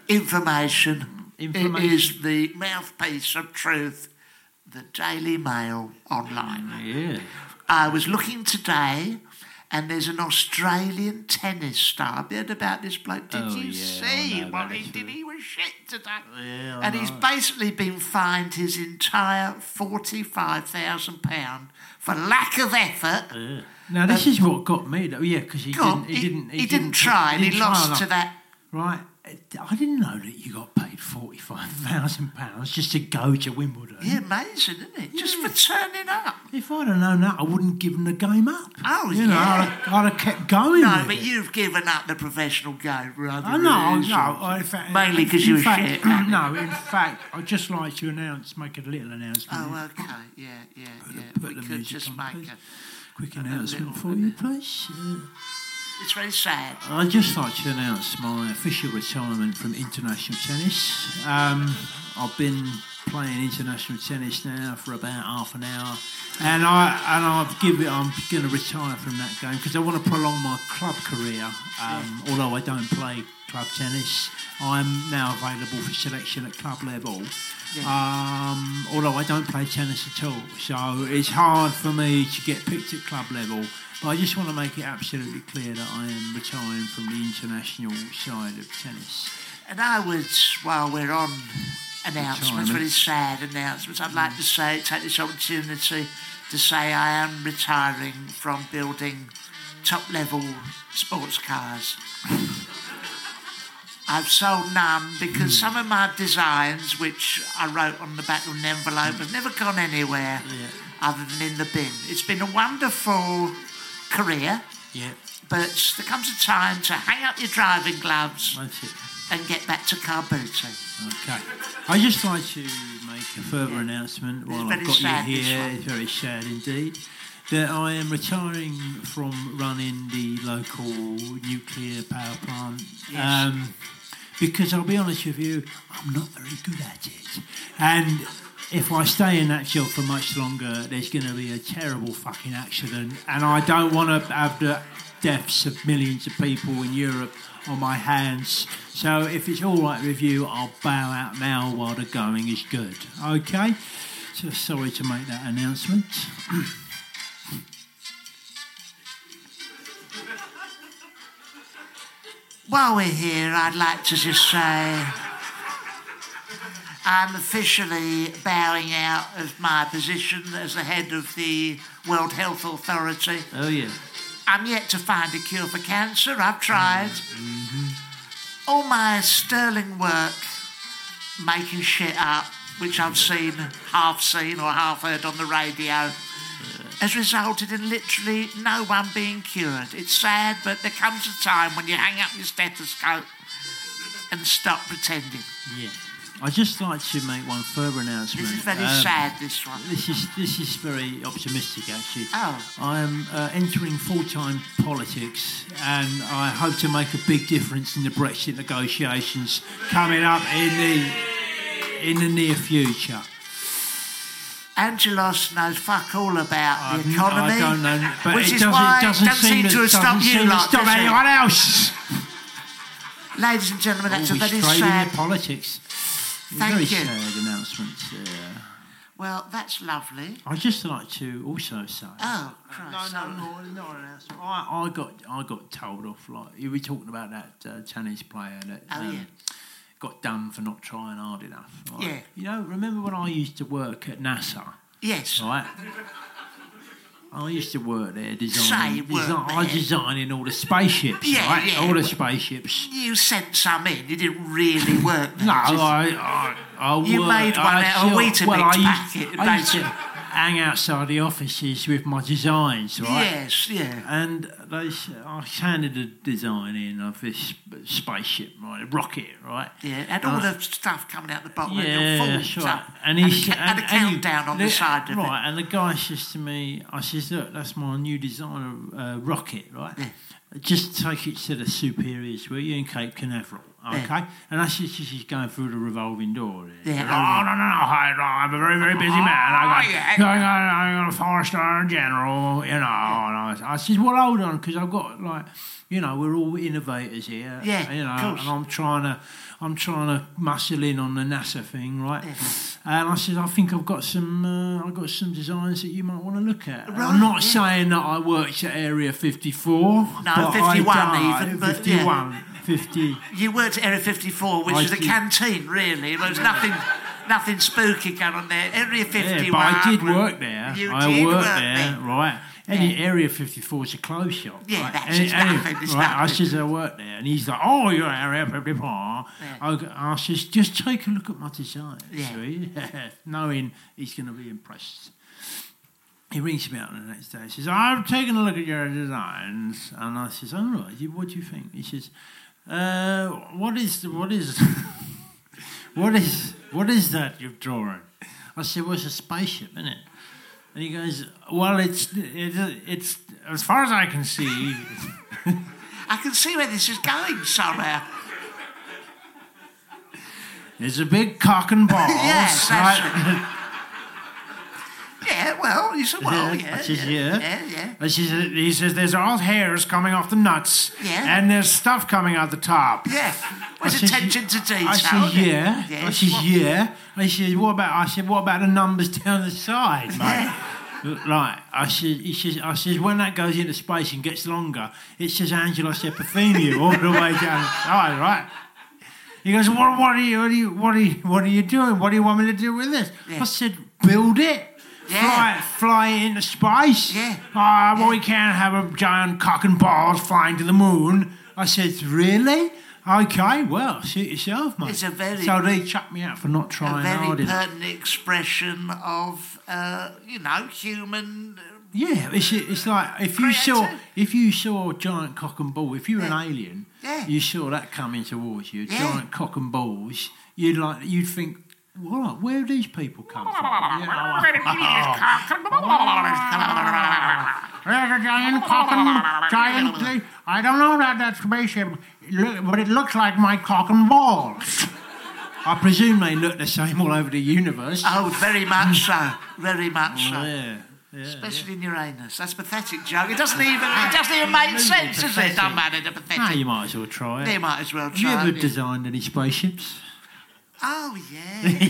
Information. It is the mouthpiece of truth. The Daily Mail online. Yeah. I was looking today, and there's an Australian tennis star. Have you heard about this bloke? Did you see what he did? He was shit today. Yeah, and he's basically been fined his entire £45,000 for lack of effort. Yeah. Now this is what got me though. Yeah, because he didn't try, and he lost to that. Right. I didn't know that you got paid £45,000 just to go to Wimbledon. Yeah, amazing, isn't it? Just for turning up. If I'd have known that, I wouldn't give them the game up. Oh, you know, I'd have kept going. No, with but it. you've given up the professional game, rather. No. In fact, mainly because you were shit. No, in fact, I'd just like to make a little announcement. Oh, okay, yeah. Put the could music just on, make please. a Quick announcement for you, please. It's very sad. I'd just like to announce my official retirement from international tennis. I've been playing international tennis now for about half an hour, and I'm going to retire from that game because I want to prolong my club career. Although I don't play club tennis, I'm now available for selection at club level. Although I don't play tennis at all, so it's hard for me to get picked at club level. But I just want to make it absolutely clear that I am retiring from the international side of tennis. And I would, while we're on announcements, very sad announcements, I'd like to take this opportunity to say I am retiring from building top-level sports cars. I've sold none because some of my designs, which I wrote on the back of an envelope, have never gone anywhere other than in the bin. It's been a wonderful career, but there comes a time to hang up your driving gloves and get back to car booting. Okay. I'd just like to make a further announcement while I've got you here. It's very sad indeed. That I am retiring from running the local nuclear power plant. Because I'll be honest with you, I'm not very good at it. And if I stay in that job for much longer, there's going to be a terrible fucking accident. And I don't want to have the deaths of millions of people in Europe on my hands. So if it's all right with you, I'll bow out now while the going is good. Okay? So sorry to make that announcement. While we're here, I'd like to just say I'm officially bowing out of my position as the head of the World Health Authority. Oh, yeah. I'm yet to find a cure for cancer. I've tried. All my sterling work making shit up, which I've half seen or half heard on the radio, has resulted in literally no one being cured. It's sad, but there comes a time when you hang up your stethoscope and stop pretending. Yeah. I'd just like to make one further announcement. This is very sad, this one. This is very optimistic, actually. Oh. I'm entering full-time politics, and I hope to make a big difference in the Brexit negotiations coming up in the near future. Angelos knows fuck all about the economy. I don't know, but which it is why doesn't seem to have stopped you lot. Stop anyone else. Ladies and gentlemen, that's a very straight sad. in your politics. Thank very you. Sad announcement. Well, that's lovely. I'd just like to also say. Oh, Christ! No, not an announcement. I got told off. Like you were talking about that tennis player that. Got done for not trying hard enough. Right? Yeah. You know, remember when I used to work at NASA? Yes. Right? I used to work there designing all the spaceships, right? Yeah. All the spaceships. You sent some in. You didn't really work there. No, I you worked, made one out of a Weetabix packet. I used to hang outside the offices with my designs, right? Yes, yeah. And I handed a design in of this spaceship, right? A rocket, right? Yeah, and all the stuff coming out the bottom. Yeah, that's right. And he had a countdown on the side of it. Right, and the guy says to me, I says, look, that's my new design of rocket, right? Yeah. just take it to the superiors, will you, in Cape Canaveral, okay? Yeah. And that's just she's going through the revolving door. Yeah. Oh, no, I'm a very, very busy man. I'm a 4-star general, you know. And I says, well, hold on, because I've got, like, you know, we're all innovators here. Yeah, you know, of course. and I'm trying to muscle in on the NASA thing, right? Yeah. And I said, I think I've got some designs that you might want to look at. Right, I'm not saying that I worked at Area 54. No, 51 even, but 51, 50. You worked at Area 54, which is a canteen, really. There was nothing spooky going on there. Area 51. Yeah, but I did work there. I worked there, right? Yeah. Area 54 is a clothes shop. Yeah, right? that's just nothing. It's right, I nothing. says I work there, and he's like, "Oh, you're at Area 54." I says, "Just take a look at my design." Yeah. Knowing he's going to be impressed. He rings me up the next day. He says, "I've taken a look at your designs," and I says, "All right, what do you think?" He says, "What is that you're drawing?" I said, "Well, it's a spaceship, isn't it?" And he goes, "Well, it's as far as I can see." I can see where this is going somehow. There's a big cock and balls. Yes, that's right. Yeah, well, he said, well, yeah. I says, yeah. He says, there's all hairs coming off the nuts. Yeah. And there's stuff coming out the top. Yeah. Where's attention to detail? I said, yeah. Yes. I said, yeah. I said, what about the numbers down the side, mate? Yeah. Like, I says, when that goes into space and gets longer, it says Angelos Epithemiou all the way down the side, right? He goes, what are you doing? What do you want me to do with this? Yeah. I said, build it. Yeah. Fly it into space. Yeah. Well, we can't have a giant cock and balls flying to the moon. I said, really? Okay, well, suit yourself, mate. It's a very... So they chucked me out for not trying hard a very enough. pertinent expression of, human... Yeah, it's like if you saw a giant cock and ball, if you were an alien, you saw that coming towards you, giant cock and balls, you'd think, what? Where do these people come from? There's a giant cock and I don't know about that spaceship, but it looks like my cock and balls. I presume they look the same all over the universe. Oh, very much so. Very much so. Yeah. Especially in Uranus. That's a pathetic joke. It doesn't even make sense, does it? It doesn't matter, they're pathetic. No, you might as well try it. You might as well Have you try ever it. designed any spaceships? Oh, yeah.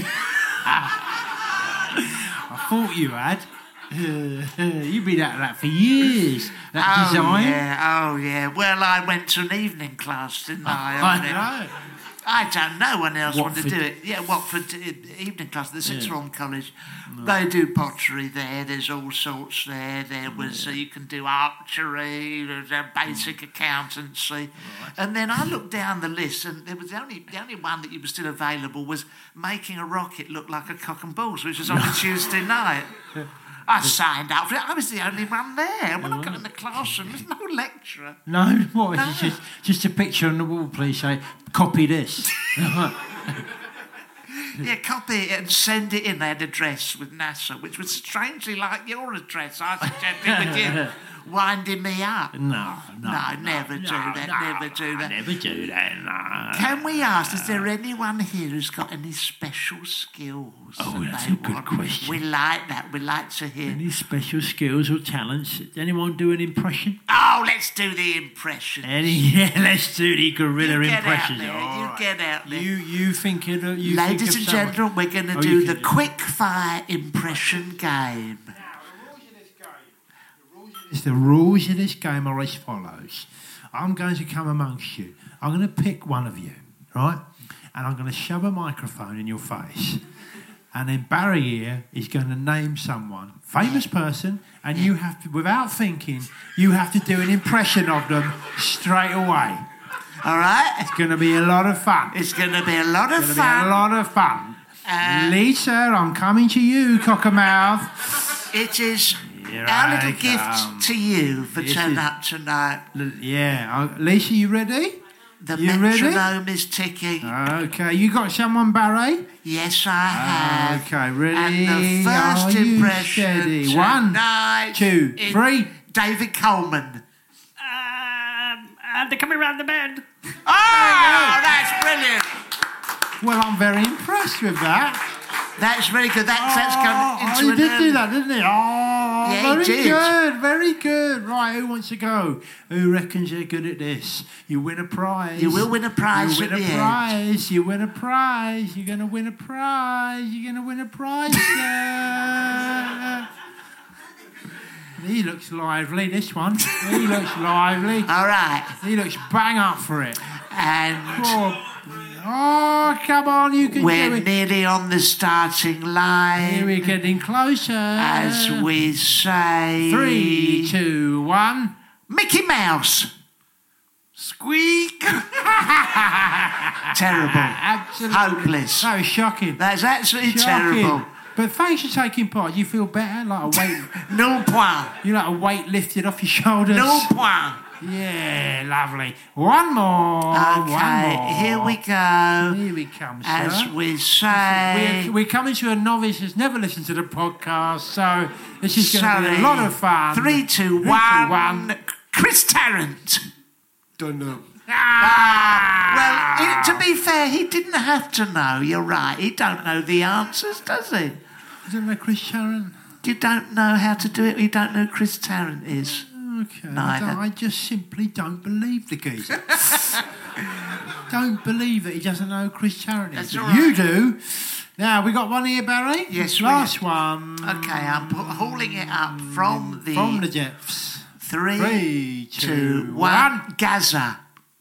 I thought you had. You've been at that for years. That design. Oh, yeah. Well, I went to an evening class, didn't I? I know. I don't know when else wanted to Watford. do it. Yeah, Watford evening class, the Sixth Form College. They do pottery there. There's all sorts there. There was you can do archery. There's basic accountancy, and then I looked down the list, and there was the only one that was still available was making a rocket look like a cock and balls, which was on a Tuesday night. I signed up for it. I was the only one there. When I got in the classroom, there's no lecturer. No, what? No. It's just a picture on the wall, please say, copy this. Yeah, copy it and send it in. They had an address with NASA, which was strangely like your address. I suggested with you winding me up. No, never do that. Never do that, no. Can we ask, is there anyone here who's got any special skills? Oh, that's a good question. We like that. We like to hear. Any special skills or talents? Does anyone do an impression? Oh, let's do the impression. Let's do the gorilla impression. Get out there. You think it? Ladies and gentlemen, we're going to do the quick fire impression game. The rules of this game are as follows. I'm going to come amongst you. I'm going to pick one of you, right? And I'm going to shove a microphone in your face. And then Barry here is going to name someone, famous person, and you have to, without thinking, you have to do an impression of them straight away. All right? It's going to be a lot of fun. It's going to be a lot of fun. Be a lot of fun. Lisa, I'm coming to you, Cockermouth. It is our little gift to you for turning up tonight. Yeah. Lisa, you ready? The metronome is ticking. Okay. You got someone, Barry? Yes, I have. Okay, ready? And the first impression steady? tonight 1, 2, 3. David Coleman. and they're coming round the bend. Oh, that's brilliant. Well, I'm very impressed with that. That's very good. That's gone into he did do that, didn't he? Oh, yeah, very he did. good, very good. Right, who wants to go? Who reckons they're good at this? You win a prize. You will win a prize You at win a the end. prize. You win a prize. You're going to win a prize. You're going to win a prize. He looks lively, this one. He looks lively. All right. He looks bang up for it. And... Oh, come on, you can do we're it. nearly on the starting line. Here we're getting closer. As we say... 3, 2, 1. Mickey Mouse. Squeak. Terrible. Absolutely. Hopeless. That was shocking. That's absolutely Shocking. terrible. But thanks for taking part. You feel better? Like a weight... No point. You like a weight lifted off your shoulders? No point. Yeah, lovely. One more. Okay, one more. here we go. Here we come, sir. As we say... We're coming to a novice who's never listened to the podcast, so this is going to be a lot of fun. 3, 2, 1. Chris Tarrant. Don't know. Well, to be fair, he didn't have to know. You're right. He don't know the answers, does he? Isn't that Chris Tarrant? You don't know how to do it. You don't know who Chris Tarrant is. Okay. Neither. I just simply don't believe the geezer. Don't believe that he doesn't know who Chris Tarrant is. That's But all right. you do. Now, we got one here, Barry? Yes, Last one. Okay, I'm hauling it up from the... From the depths. 3, 2, 1. Gaza.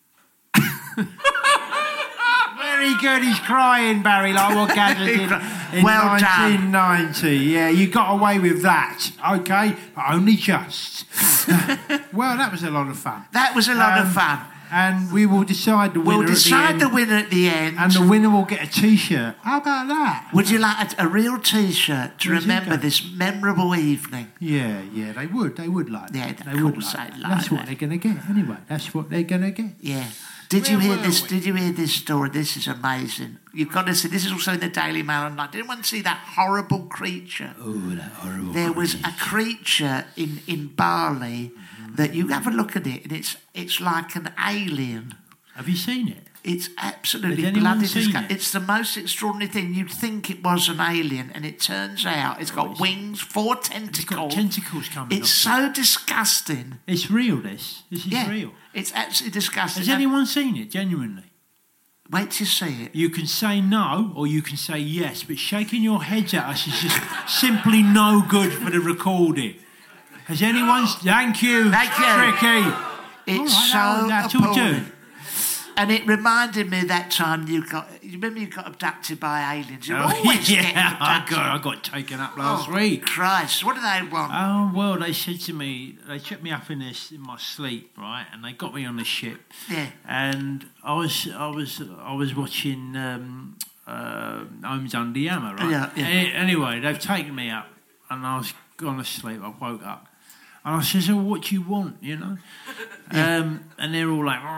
Very good. He's crying, Barry, like what Gaza did in Well done. 1990. Yeah, you got away with that, okay? But only just. Well, that was a lot of fun. That was a lot of fun. And we will decide the winner We'll decide at the the end. winner at the end. And the winner will get a T-shirt. How about that? Would you like a real T-shirt to Would you remember go? this memorable evening? Yeah, they would. They would like that. Yeah, they of would course like they'd that. like That's what that. they're going to get anyway. That's what they're going to get. Yeah. Did you Where hear were this? we? Did you hear this story? This is amazing. You've got to see. This is also in the Daily Mail online. Did anyone see that horrible creature? Oh, that horrible There was a creature in Bali that you have a look at it, and it's like an alien. Have you seen it? It's absolutely Has anyone bloody seen disgusting. it? It's the most extraordinary thing. You'd think it was an alien, and it turns out it's got wings, 4 tentacles. It's got tentacles coming It's off so disgusting. It's real, this. This is Yeah, real. it's absolutely disgusting. Has anyone seen it, genuinely? Wait till you see it. You can say no or you can say yes, but shaking your heads at us is just simply no good for the recording. Has anyone... Thank you. Thank you. Tricky. It's All right, so that's all appalling. done. And it reminded me of that time you remember you got abducted by aliens. You Oh, always get yeah, abducted. I got taken up last Oh, week. Christ, what do they want? Oh well, they said to me, they checked me up in my sleep, right, and they got me on the ship. Yeah. And I was watching Homes Under the Hammer, right? Yeah, yeah. Anyway, they've taken me up, and I was gone to sleep. I woke up. And I says, oh, what do you want, you know? And they're all like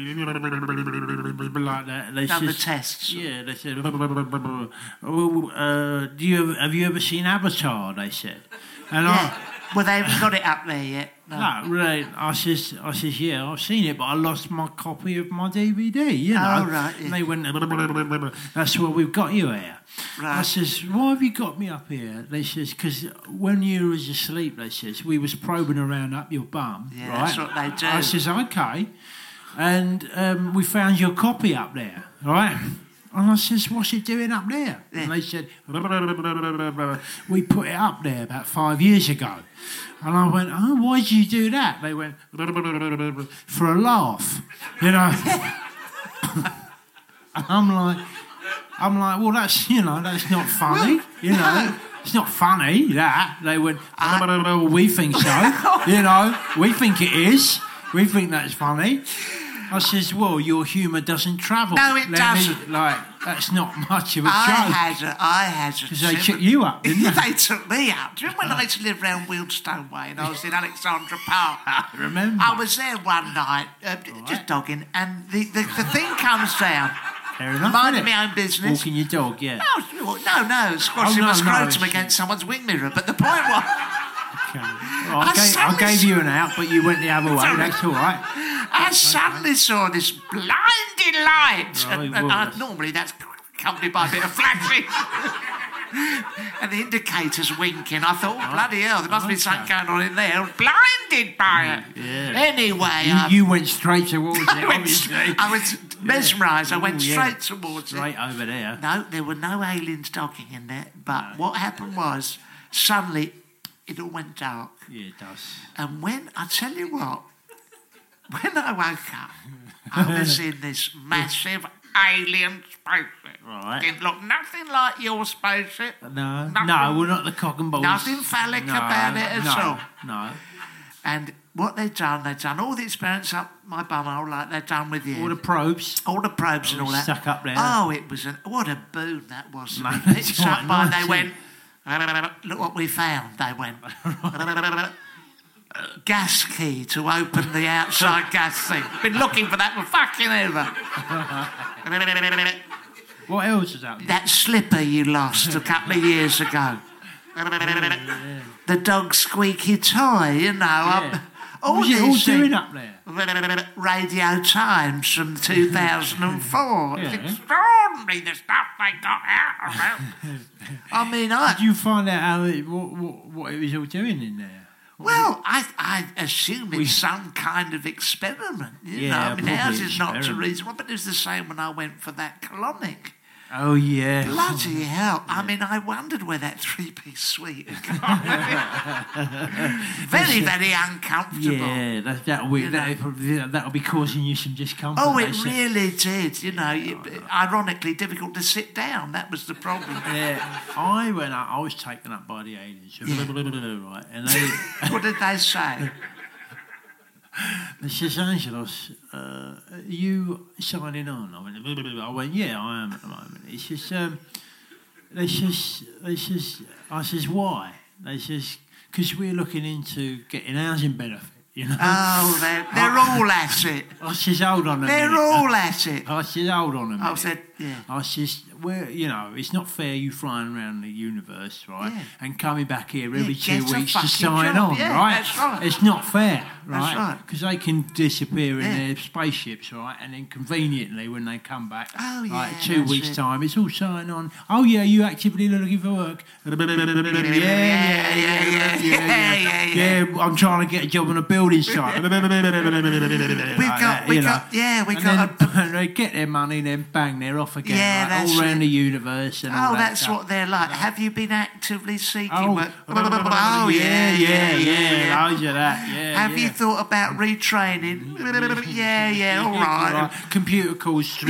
that. They Done the says- tests. Yeah, they said, well, have you ever seen Avatar, they said. And Well, they haven't got it up there yet. no, really. I says, yeah, I've seen it, but I lost my copy of my DVD, you know. Oh, right, yeah. And they went, that's why we've got you here. Right. I says, why have you got me up here? They says, because when you was asleep, they says, we was probing around up your bum, Yeah, right? that's what they do. I says, okay. And we found your copy up there, right? And I says, what's it doing up there? Yeah. And they said, we put it up there about 5 years ago. And I went, oh, why did you do that? They went, for a laugh, you know. And I'm like, well, that's not funny, you know. It's not funny, that. They went, we think so, you know. We think it is. We think that's funny. I says, well, your humour doesn't travel. No, it doesn't. That's not much of a joke. I had a Because they took you up, didn't they? They took me up. Do you remember when I used to live round Wealdstone Way and I was in Alexandra Park? I remember. I was there one night, just dogging, and the thing comes down. Fair enough, Minding innit? my own business. Walking your dog, yeah. No, squashing my scrotum against someone's wing mirror. But the point was... Well, I gave you an out, but you went the other way. That's all right. I suddenly saw this blinding light. Normally that's accompanied by a bit of flashing. And the indicator's winking. I thought, bloody hell, there must be something going on in there. I was blinded by it. Yeah. Anyway... You went straight towards it, obviously. I was mesmerised. I went straight towards it. Straight over there. No, there were no aliens docking in there. But what happened was, suddenly, it all went dark. Yeah, it does. And when, I tell you what, when I woke up, I was in this massive alien spaceship. Right. Didn't look nothing like your spaceship. No, Nothing- no, we're not the cock and balls. Nothing phallic about it at all. No. And what they've done all the experiments up my bumhole like they've done with you. All the probes. All the probes and all that. Stuck up there. Oh, it was what a boon that was. No, They that's picked up quite by, nice, they went, look what we found, they went. Gas key to open the outside gas thing. Been looking for that for fucking ever. What else is out there? That slipper you lost a couple of years ago. The dog's squeaky toy, you know. Yeah. All What's it all these doing things. up there? Radio Times from 2004. It's extraordinary the stuff they got out of it. I mean, Did you find out how what it was all doing in there? Well, I assume it's some kind of experiment. You know, I mean, probably ours is not too experiment. reasonable, but it was the same when I went for that colonic. Oh, yeah. Bloody hell. I mean, I wondered where that three-piece suite had gone. Very, very uncomfortable. Yeah, that'll be causing you some discomfort. Oh, they it say. really did. You know, ironically difficult to sit down. That was the problem. Yeah, I went up. I was taken up by the aliens. Right, and they. What did they say? They says, Angelos, are you signing on? I went, yeah, I am at the moment. He says, I says, why? They says, because we're looking into getting housing benefit. You know? Oh, they're all at it. I says, hold on a minute. They're all at it. I says, hold on a minute. I said, yeah. I says, well, you know, it's not fair you flying around the universe, right, Yeah. and coming back here every Yeah, 2 get a weeks to fucking sign job. on, Yeah, right? that's right. It's not fair, That's right? right. Because they can disappear in Yeah. their spaceships, right, and then conveniently when they come back, Oh, yeah, like 2 that's weeks' it. time, it's all sign on. Oh, yeah, you actively looking for work? Yeah, I'm trying to get a job on a building site. We got, and they get their money, then bang, they're off again, Yeah, right, that's all around it. the universe and all Oh, that that's stuff. what they're like. Have you been actively seeking Oh, work? oh, yeah. Loads of that. Yeah. Have you thought about retraining? Yeah, all right. Computer calls.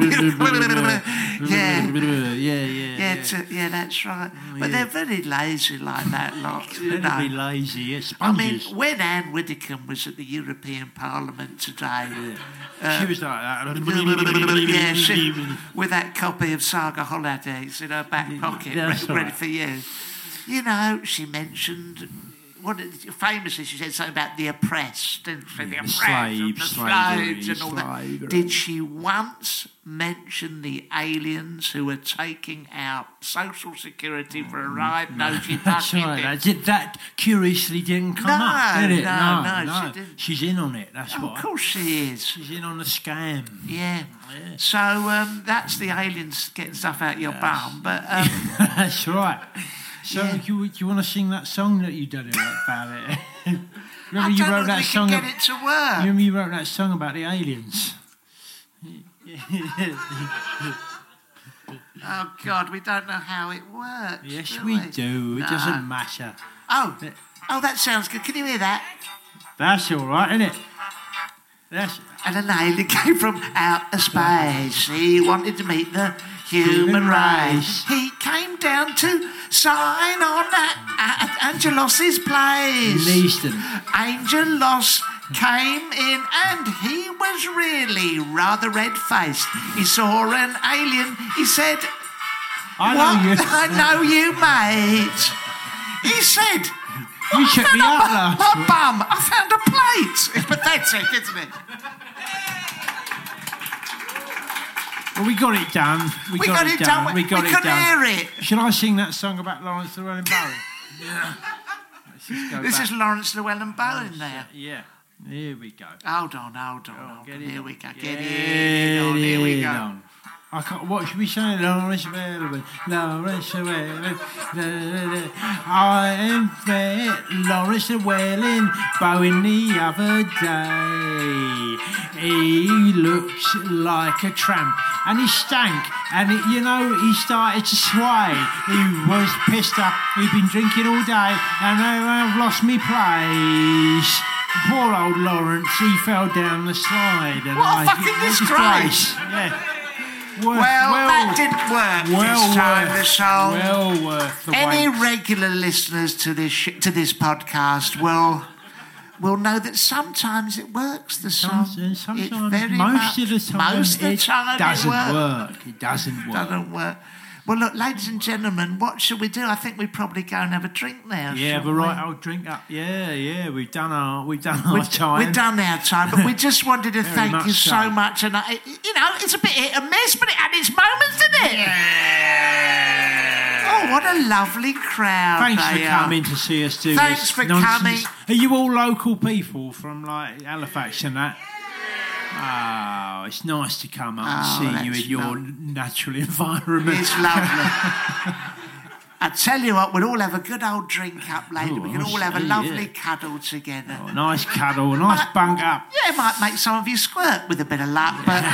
Yeah, that's right. But they're very lazy like that lot. You Better be know. lazy. Yeah, I mean, sponges. when Anne Widdecombe was at the European Parliament today, She was like that. yeah, she, with that copy of Saga Holidays in her back pocket, that's ready right. for you. You know, she mentioned, famously she said something about the oppressed, didn't she? The oppressed, and the slaves and all that. Did she once mention the aliens who were taking out Social Security for a ride? No, she That's fucking right. didn't. That curiously didn't come No, up, did it? no, she didn't. She's in on it. That's Oh, what. of course she is. She's in on the scam. Yeah. So that's the aliens getting stuff out your bum. But That's right. So do you want to sing that song that you done about it? Remember you wrote that song. Get it to work. Remember you wrote that song about the aliens. Oh God, we don't know how it works. Yes, do we do. It No. doesn't matter. Oh, that sounds good. Can you hear that? That's all right, isn't it? And an alien came from outer space. He wanted to meet the human race. He came down to sign on at Angelos's place. Leaston. Angelos came in and he was really rather red-faced. He saw an alien. He said, I know you. I know you, mate. He said, You checked me out last my week. bum, I found a plate. It's pathetic, isn't it? Well, we got it done. We got it done. We got it could done. hear it. Should I sing that song about Lawrence Llewellyn Bowen? Yeah. Let's just go This back. is Lawrence Llewellyn Bowen there. Yeah. Here we go. Hold on. Here we go. Get it in on. Here we go. on. I can't, what should we say? Lawrence Welling. I am fair, Lawrence Welling, bowing the other day. He looks like a tramp, and he stank, and he started to sway. He was pissed up. He'd been drinking all day, and I've lost me place. Poor old Lawrence, he fell down the slide. And What a fucking disgrace! Yeah. That didn't work this time. The song. Well worth the Any wait. regular listeners to this podcast will know that sometimes it works. The song. Sometimes, most of the time, it doesn't work. It doesn't work. Doesn't work. Well, look, ladies and gentlemen, what should we do? I think we probably go and have a drink now. Yeah, but right, I'll drink up. Yeah, we've done our time. We've done our time, but we just wanted to Very thank much you so much. And it's a bit hit and miss, but it had its moments, didn't it? Yeah. Oh, what a lovely crowd! Thanks for they are. coming to see us do Thanks this for nonsense. coming. Are you all local people from like Halifax and that? Oh, it's nice to come up and see you in your natural environment. It's lovely. I tell you what, we'll all have a good old drink up later. We can all have a lovely cuddle together. Oh, nice cuddle, a nice bunk up. Yeah, it might make some of you squirt with a bit of luck, but...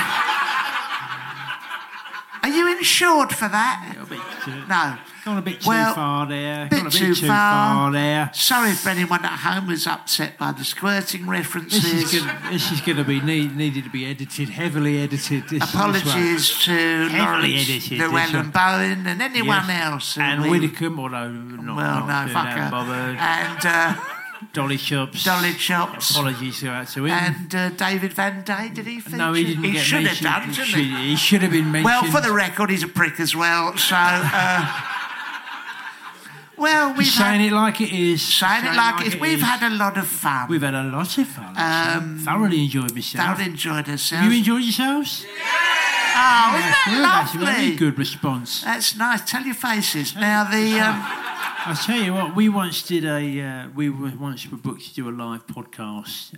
Are you insured for that? No. Gone a bit too far there. Bit Gone a bit too far there. Sorry if anyone at home was upset by the squirting references. This is going to be needed to be edited, heavily edited. Apologies to Lawrence Llewellyn Bowen and anyone else. And Widdicombe, although not fuck her. bothered. And Dolly Chops. Apologies to him. And David Van Day, did he feature? No, he didn't. He get should mentioned. have done, shouldn't he? He should have been mentioned. Well, for the record, he's a prick as well. So, well, we've saying it like it is. Saying it like it is. We've had a lot of fun. We've had a lot of fun. Thoroughly enjoyed myself. Thoroughly enjoyed ourselves. Have you enjoyed yourselves? Oh, isn't that lovely? That's a very good response. That's nice. Tell your faces. Now, I'll tell you what, we once did we were booked to do a live podcast.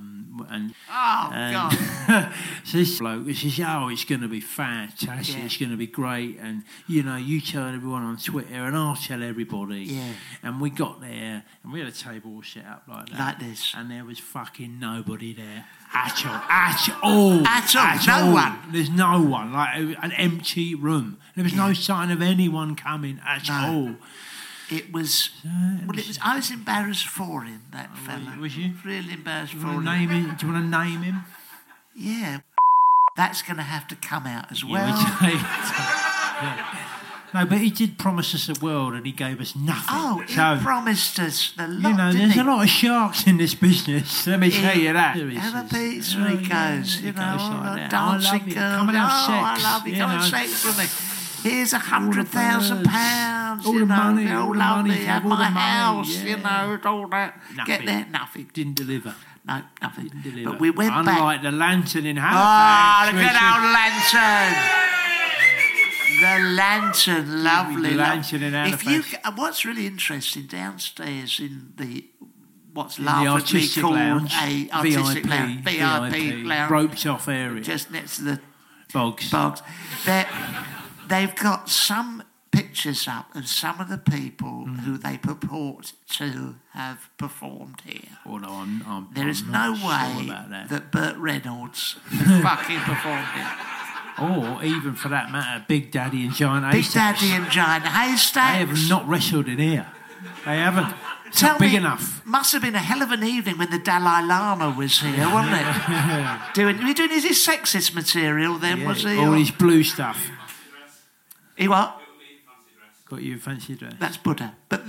God. So this bloke says, it's going to be fantastic, it's going to be great, and you tell everyone on Twitter and I'll tell everybody. Yeah. And we got there and we had a table all set up like that. Like this. And there was fucking nobody there at all. No one. There's no one, like an empty room. There was no sign of anyone coming at all. It was. I was embarrassed for him. That fella. Was you? Really embarrassed Do for you him. want to name him? Yeah. That's going to have to come out as well. No, but he did promise us a world, and he gave us nothing. Oh, he promised us a lot. There's a lot of sharks in this business. Let me tell you that. Have a pizza, he goes. Like dancing girl. Come and have sex. I love you. Come and have sex with me. Here's £100,000. All the money, all the lovely. money, Have all the my money, house. yeah. All that. Nothing. Get there, nothing. Didn't deliver. No, nothing. Didn't deliver. But we went back. Unlike the lantern in Halifax. The good old lantern. The lantern, lovely. The lantern in Halifax. What's really interesting, downstairs in the the largely artistic called lounge, a artistic VIP lounge, VIP lounge, roped off area, just next to the bogs. They've got some pictures up of some of the people who they purport to have performed here. Although there is no way that Burt Reynolds fucking performed it. Or even for that matter, Big Daddy and Giant Big Haystacks. Daddy and Giant Haystacks. They have not wrestled in here. They haven't. It's Tell not big me, enough. Must have been a hell of an evening when the Dalai Lama was here, wasn't it? doing his sexist material then, was he? All his blue stuff. He what? Got you a fancy dress. That's Buddha. But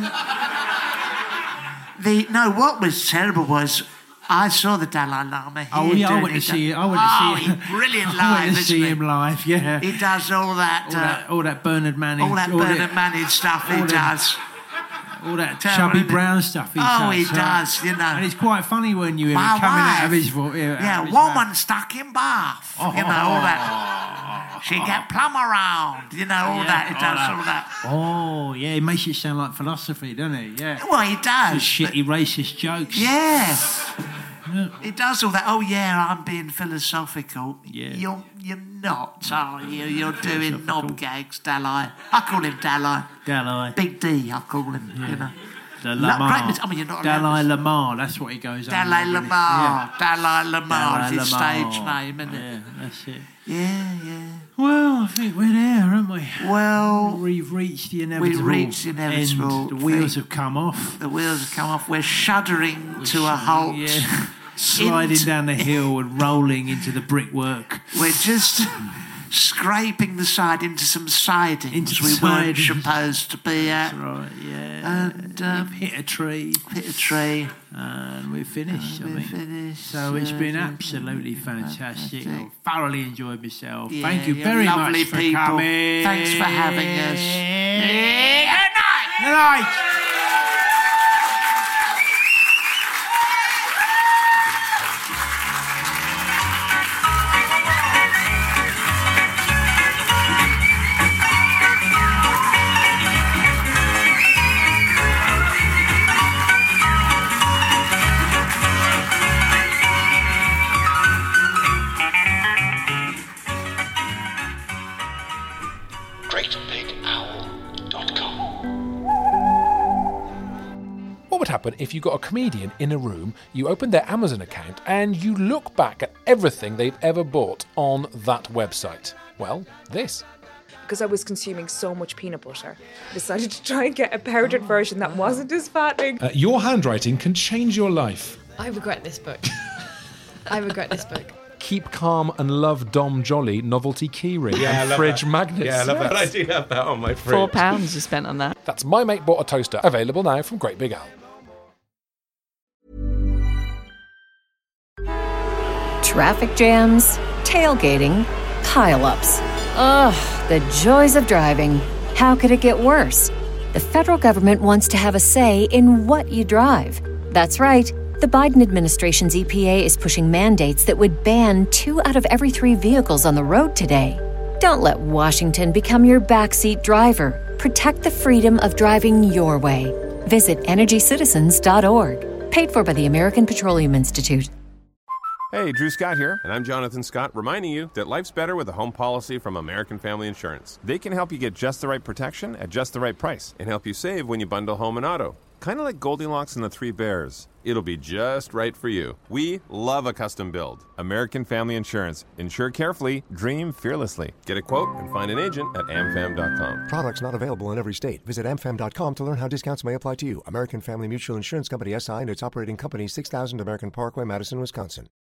what was terrible was I saw the Dalai Lama here. I went to see him. He's brilliant live. I went to see him live. Yeah, he does all that Bernard Manning, Bernard Manning stuff. He does. All that chubby brown stuff he does. He does, And it's quite funny when you hear it coming out of his voice. Woman stuck in bath. All that. She get plumb around. All that. He does all that. Oh, yeah, he makes it sound like philosophy, doesn't he? Yeah. Well, he does. Those shitty racist jokes. Yeah. It does all that. Oh yeah, I'm being philosophical. Yeah. You're not, are you? You're doing knob gags, Dalai. I call him Dalai. Dalai. Big D, I call him. You know. The Lamar. I mean, you're not Dalai Lamar, that's what he goes on. Dalai under. Lamar. Yeah. Dalai Lamar is his Lamar. stage name, isn't it? Yeah, that's it. Yeah. Well, I think we're there, haven't we? Well, we've reached the inevitable. We've reached the inevitable. end. The wheels have come off. The wheels have come off. We're shuddering to a halt. Yeah. Sliding down the hill and rolling into the brickwork. We're just scraping the side into some sidings we weren't supposed to be at. That's right, yeah. And we've hit a tree. And we're finished, So it's been absolutely fantastic. I thoroughly enjoyed myself. Yeah, Thank you you're very lovely much for people. coming. Thanks for having us. Good night. Good night. What would happen if you got a comedian in a room, you opened their Amazon account, and you look back at everything they've ever bought on that website? Well, this. Because I was consuming so much peanut butter, I decided to try and get a powdered version that wasn't as fattening. Your handwriting can change your life. I regret this book. I regret this book. Keep Calm and Love Dom Jolly novelty keyring and fridge magnets. Yeah, I love that. I do have that on my fridge. £4 you spent on that. That's My Mate Bought a Toaster, available now from Great Big Al. Traffic jams, tailgating, pile-ups. Ugh, the joys of driving. How could it get worse? The federal government wants to have a say in what you drive. That's right. The Biden administration's EPA is pushing mandates that would ban 2 out of every 3 vehicles on the road today. Don't let Washington become your backseat driver. Protect the freedom of driving your way. Visit EnergyCitizens.org. Paid for by the American Petroleum Institute. Hey, Drew Scott here, and I'm Jonathan Scott, reminding you that life's better with a home policy from American Family Insurance. They can help you get just the right protection at just the right price and help you save when you bundle home and auto. Kind of like Goldilocks and the Three Bears. It'll be just right for you. We love a custom build. American Family Insurance. Insure carefully, dream fearlessly. Get a quote and find an agent at amfam.com. Products not available in every state. Visit amfam.com to learn how discounts may apply to you. American Family Mutual Insurance Company, SI, and its operating company, 6000 American Parkway, Madison, Wisconsin.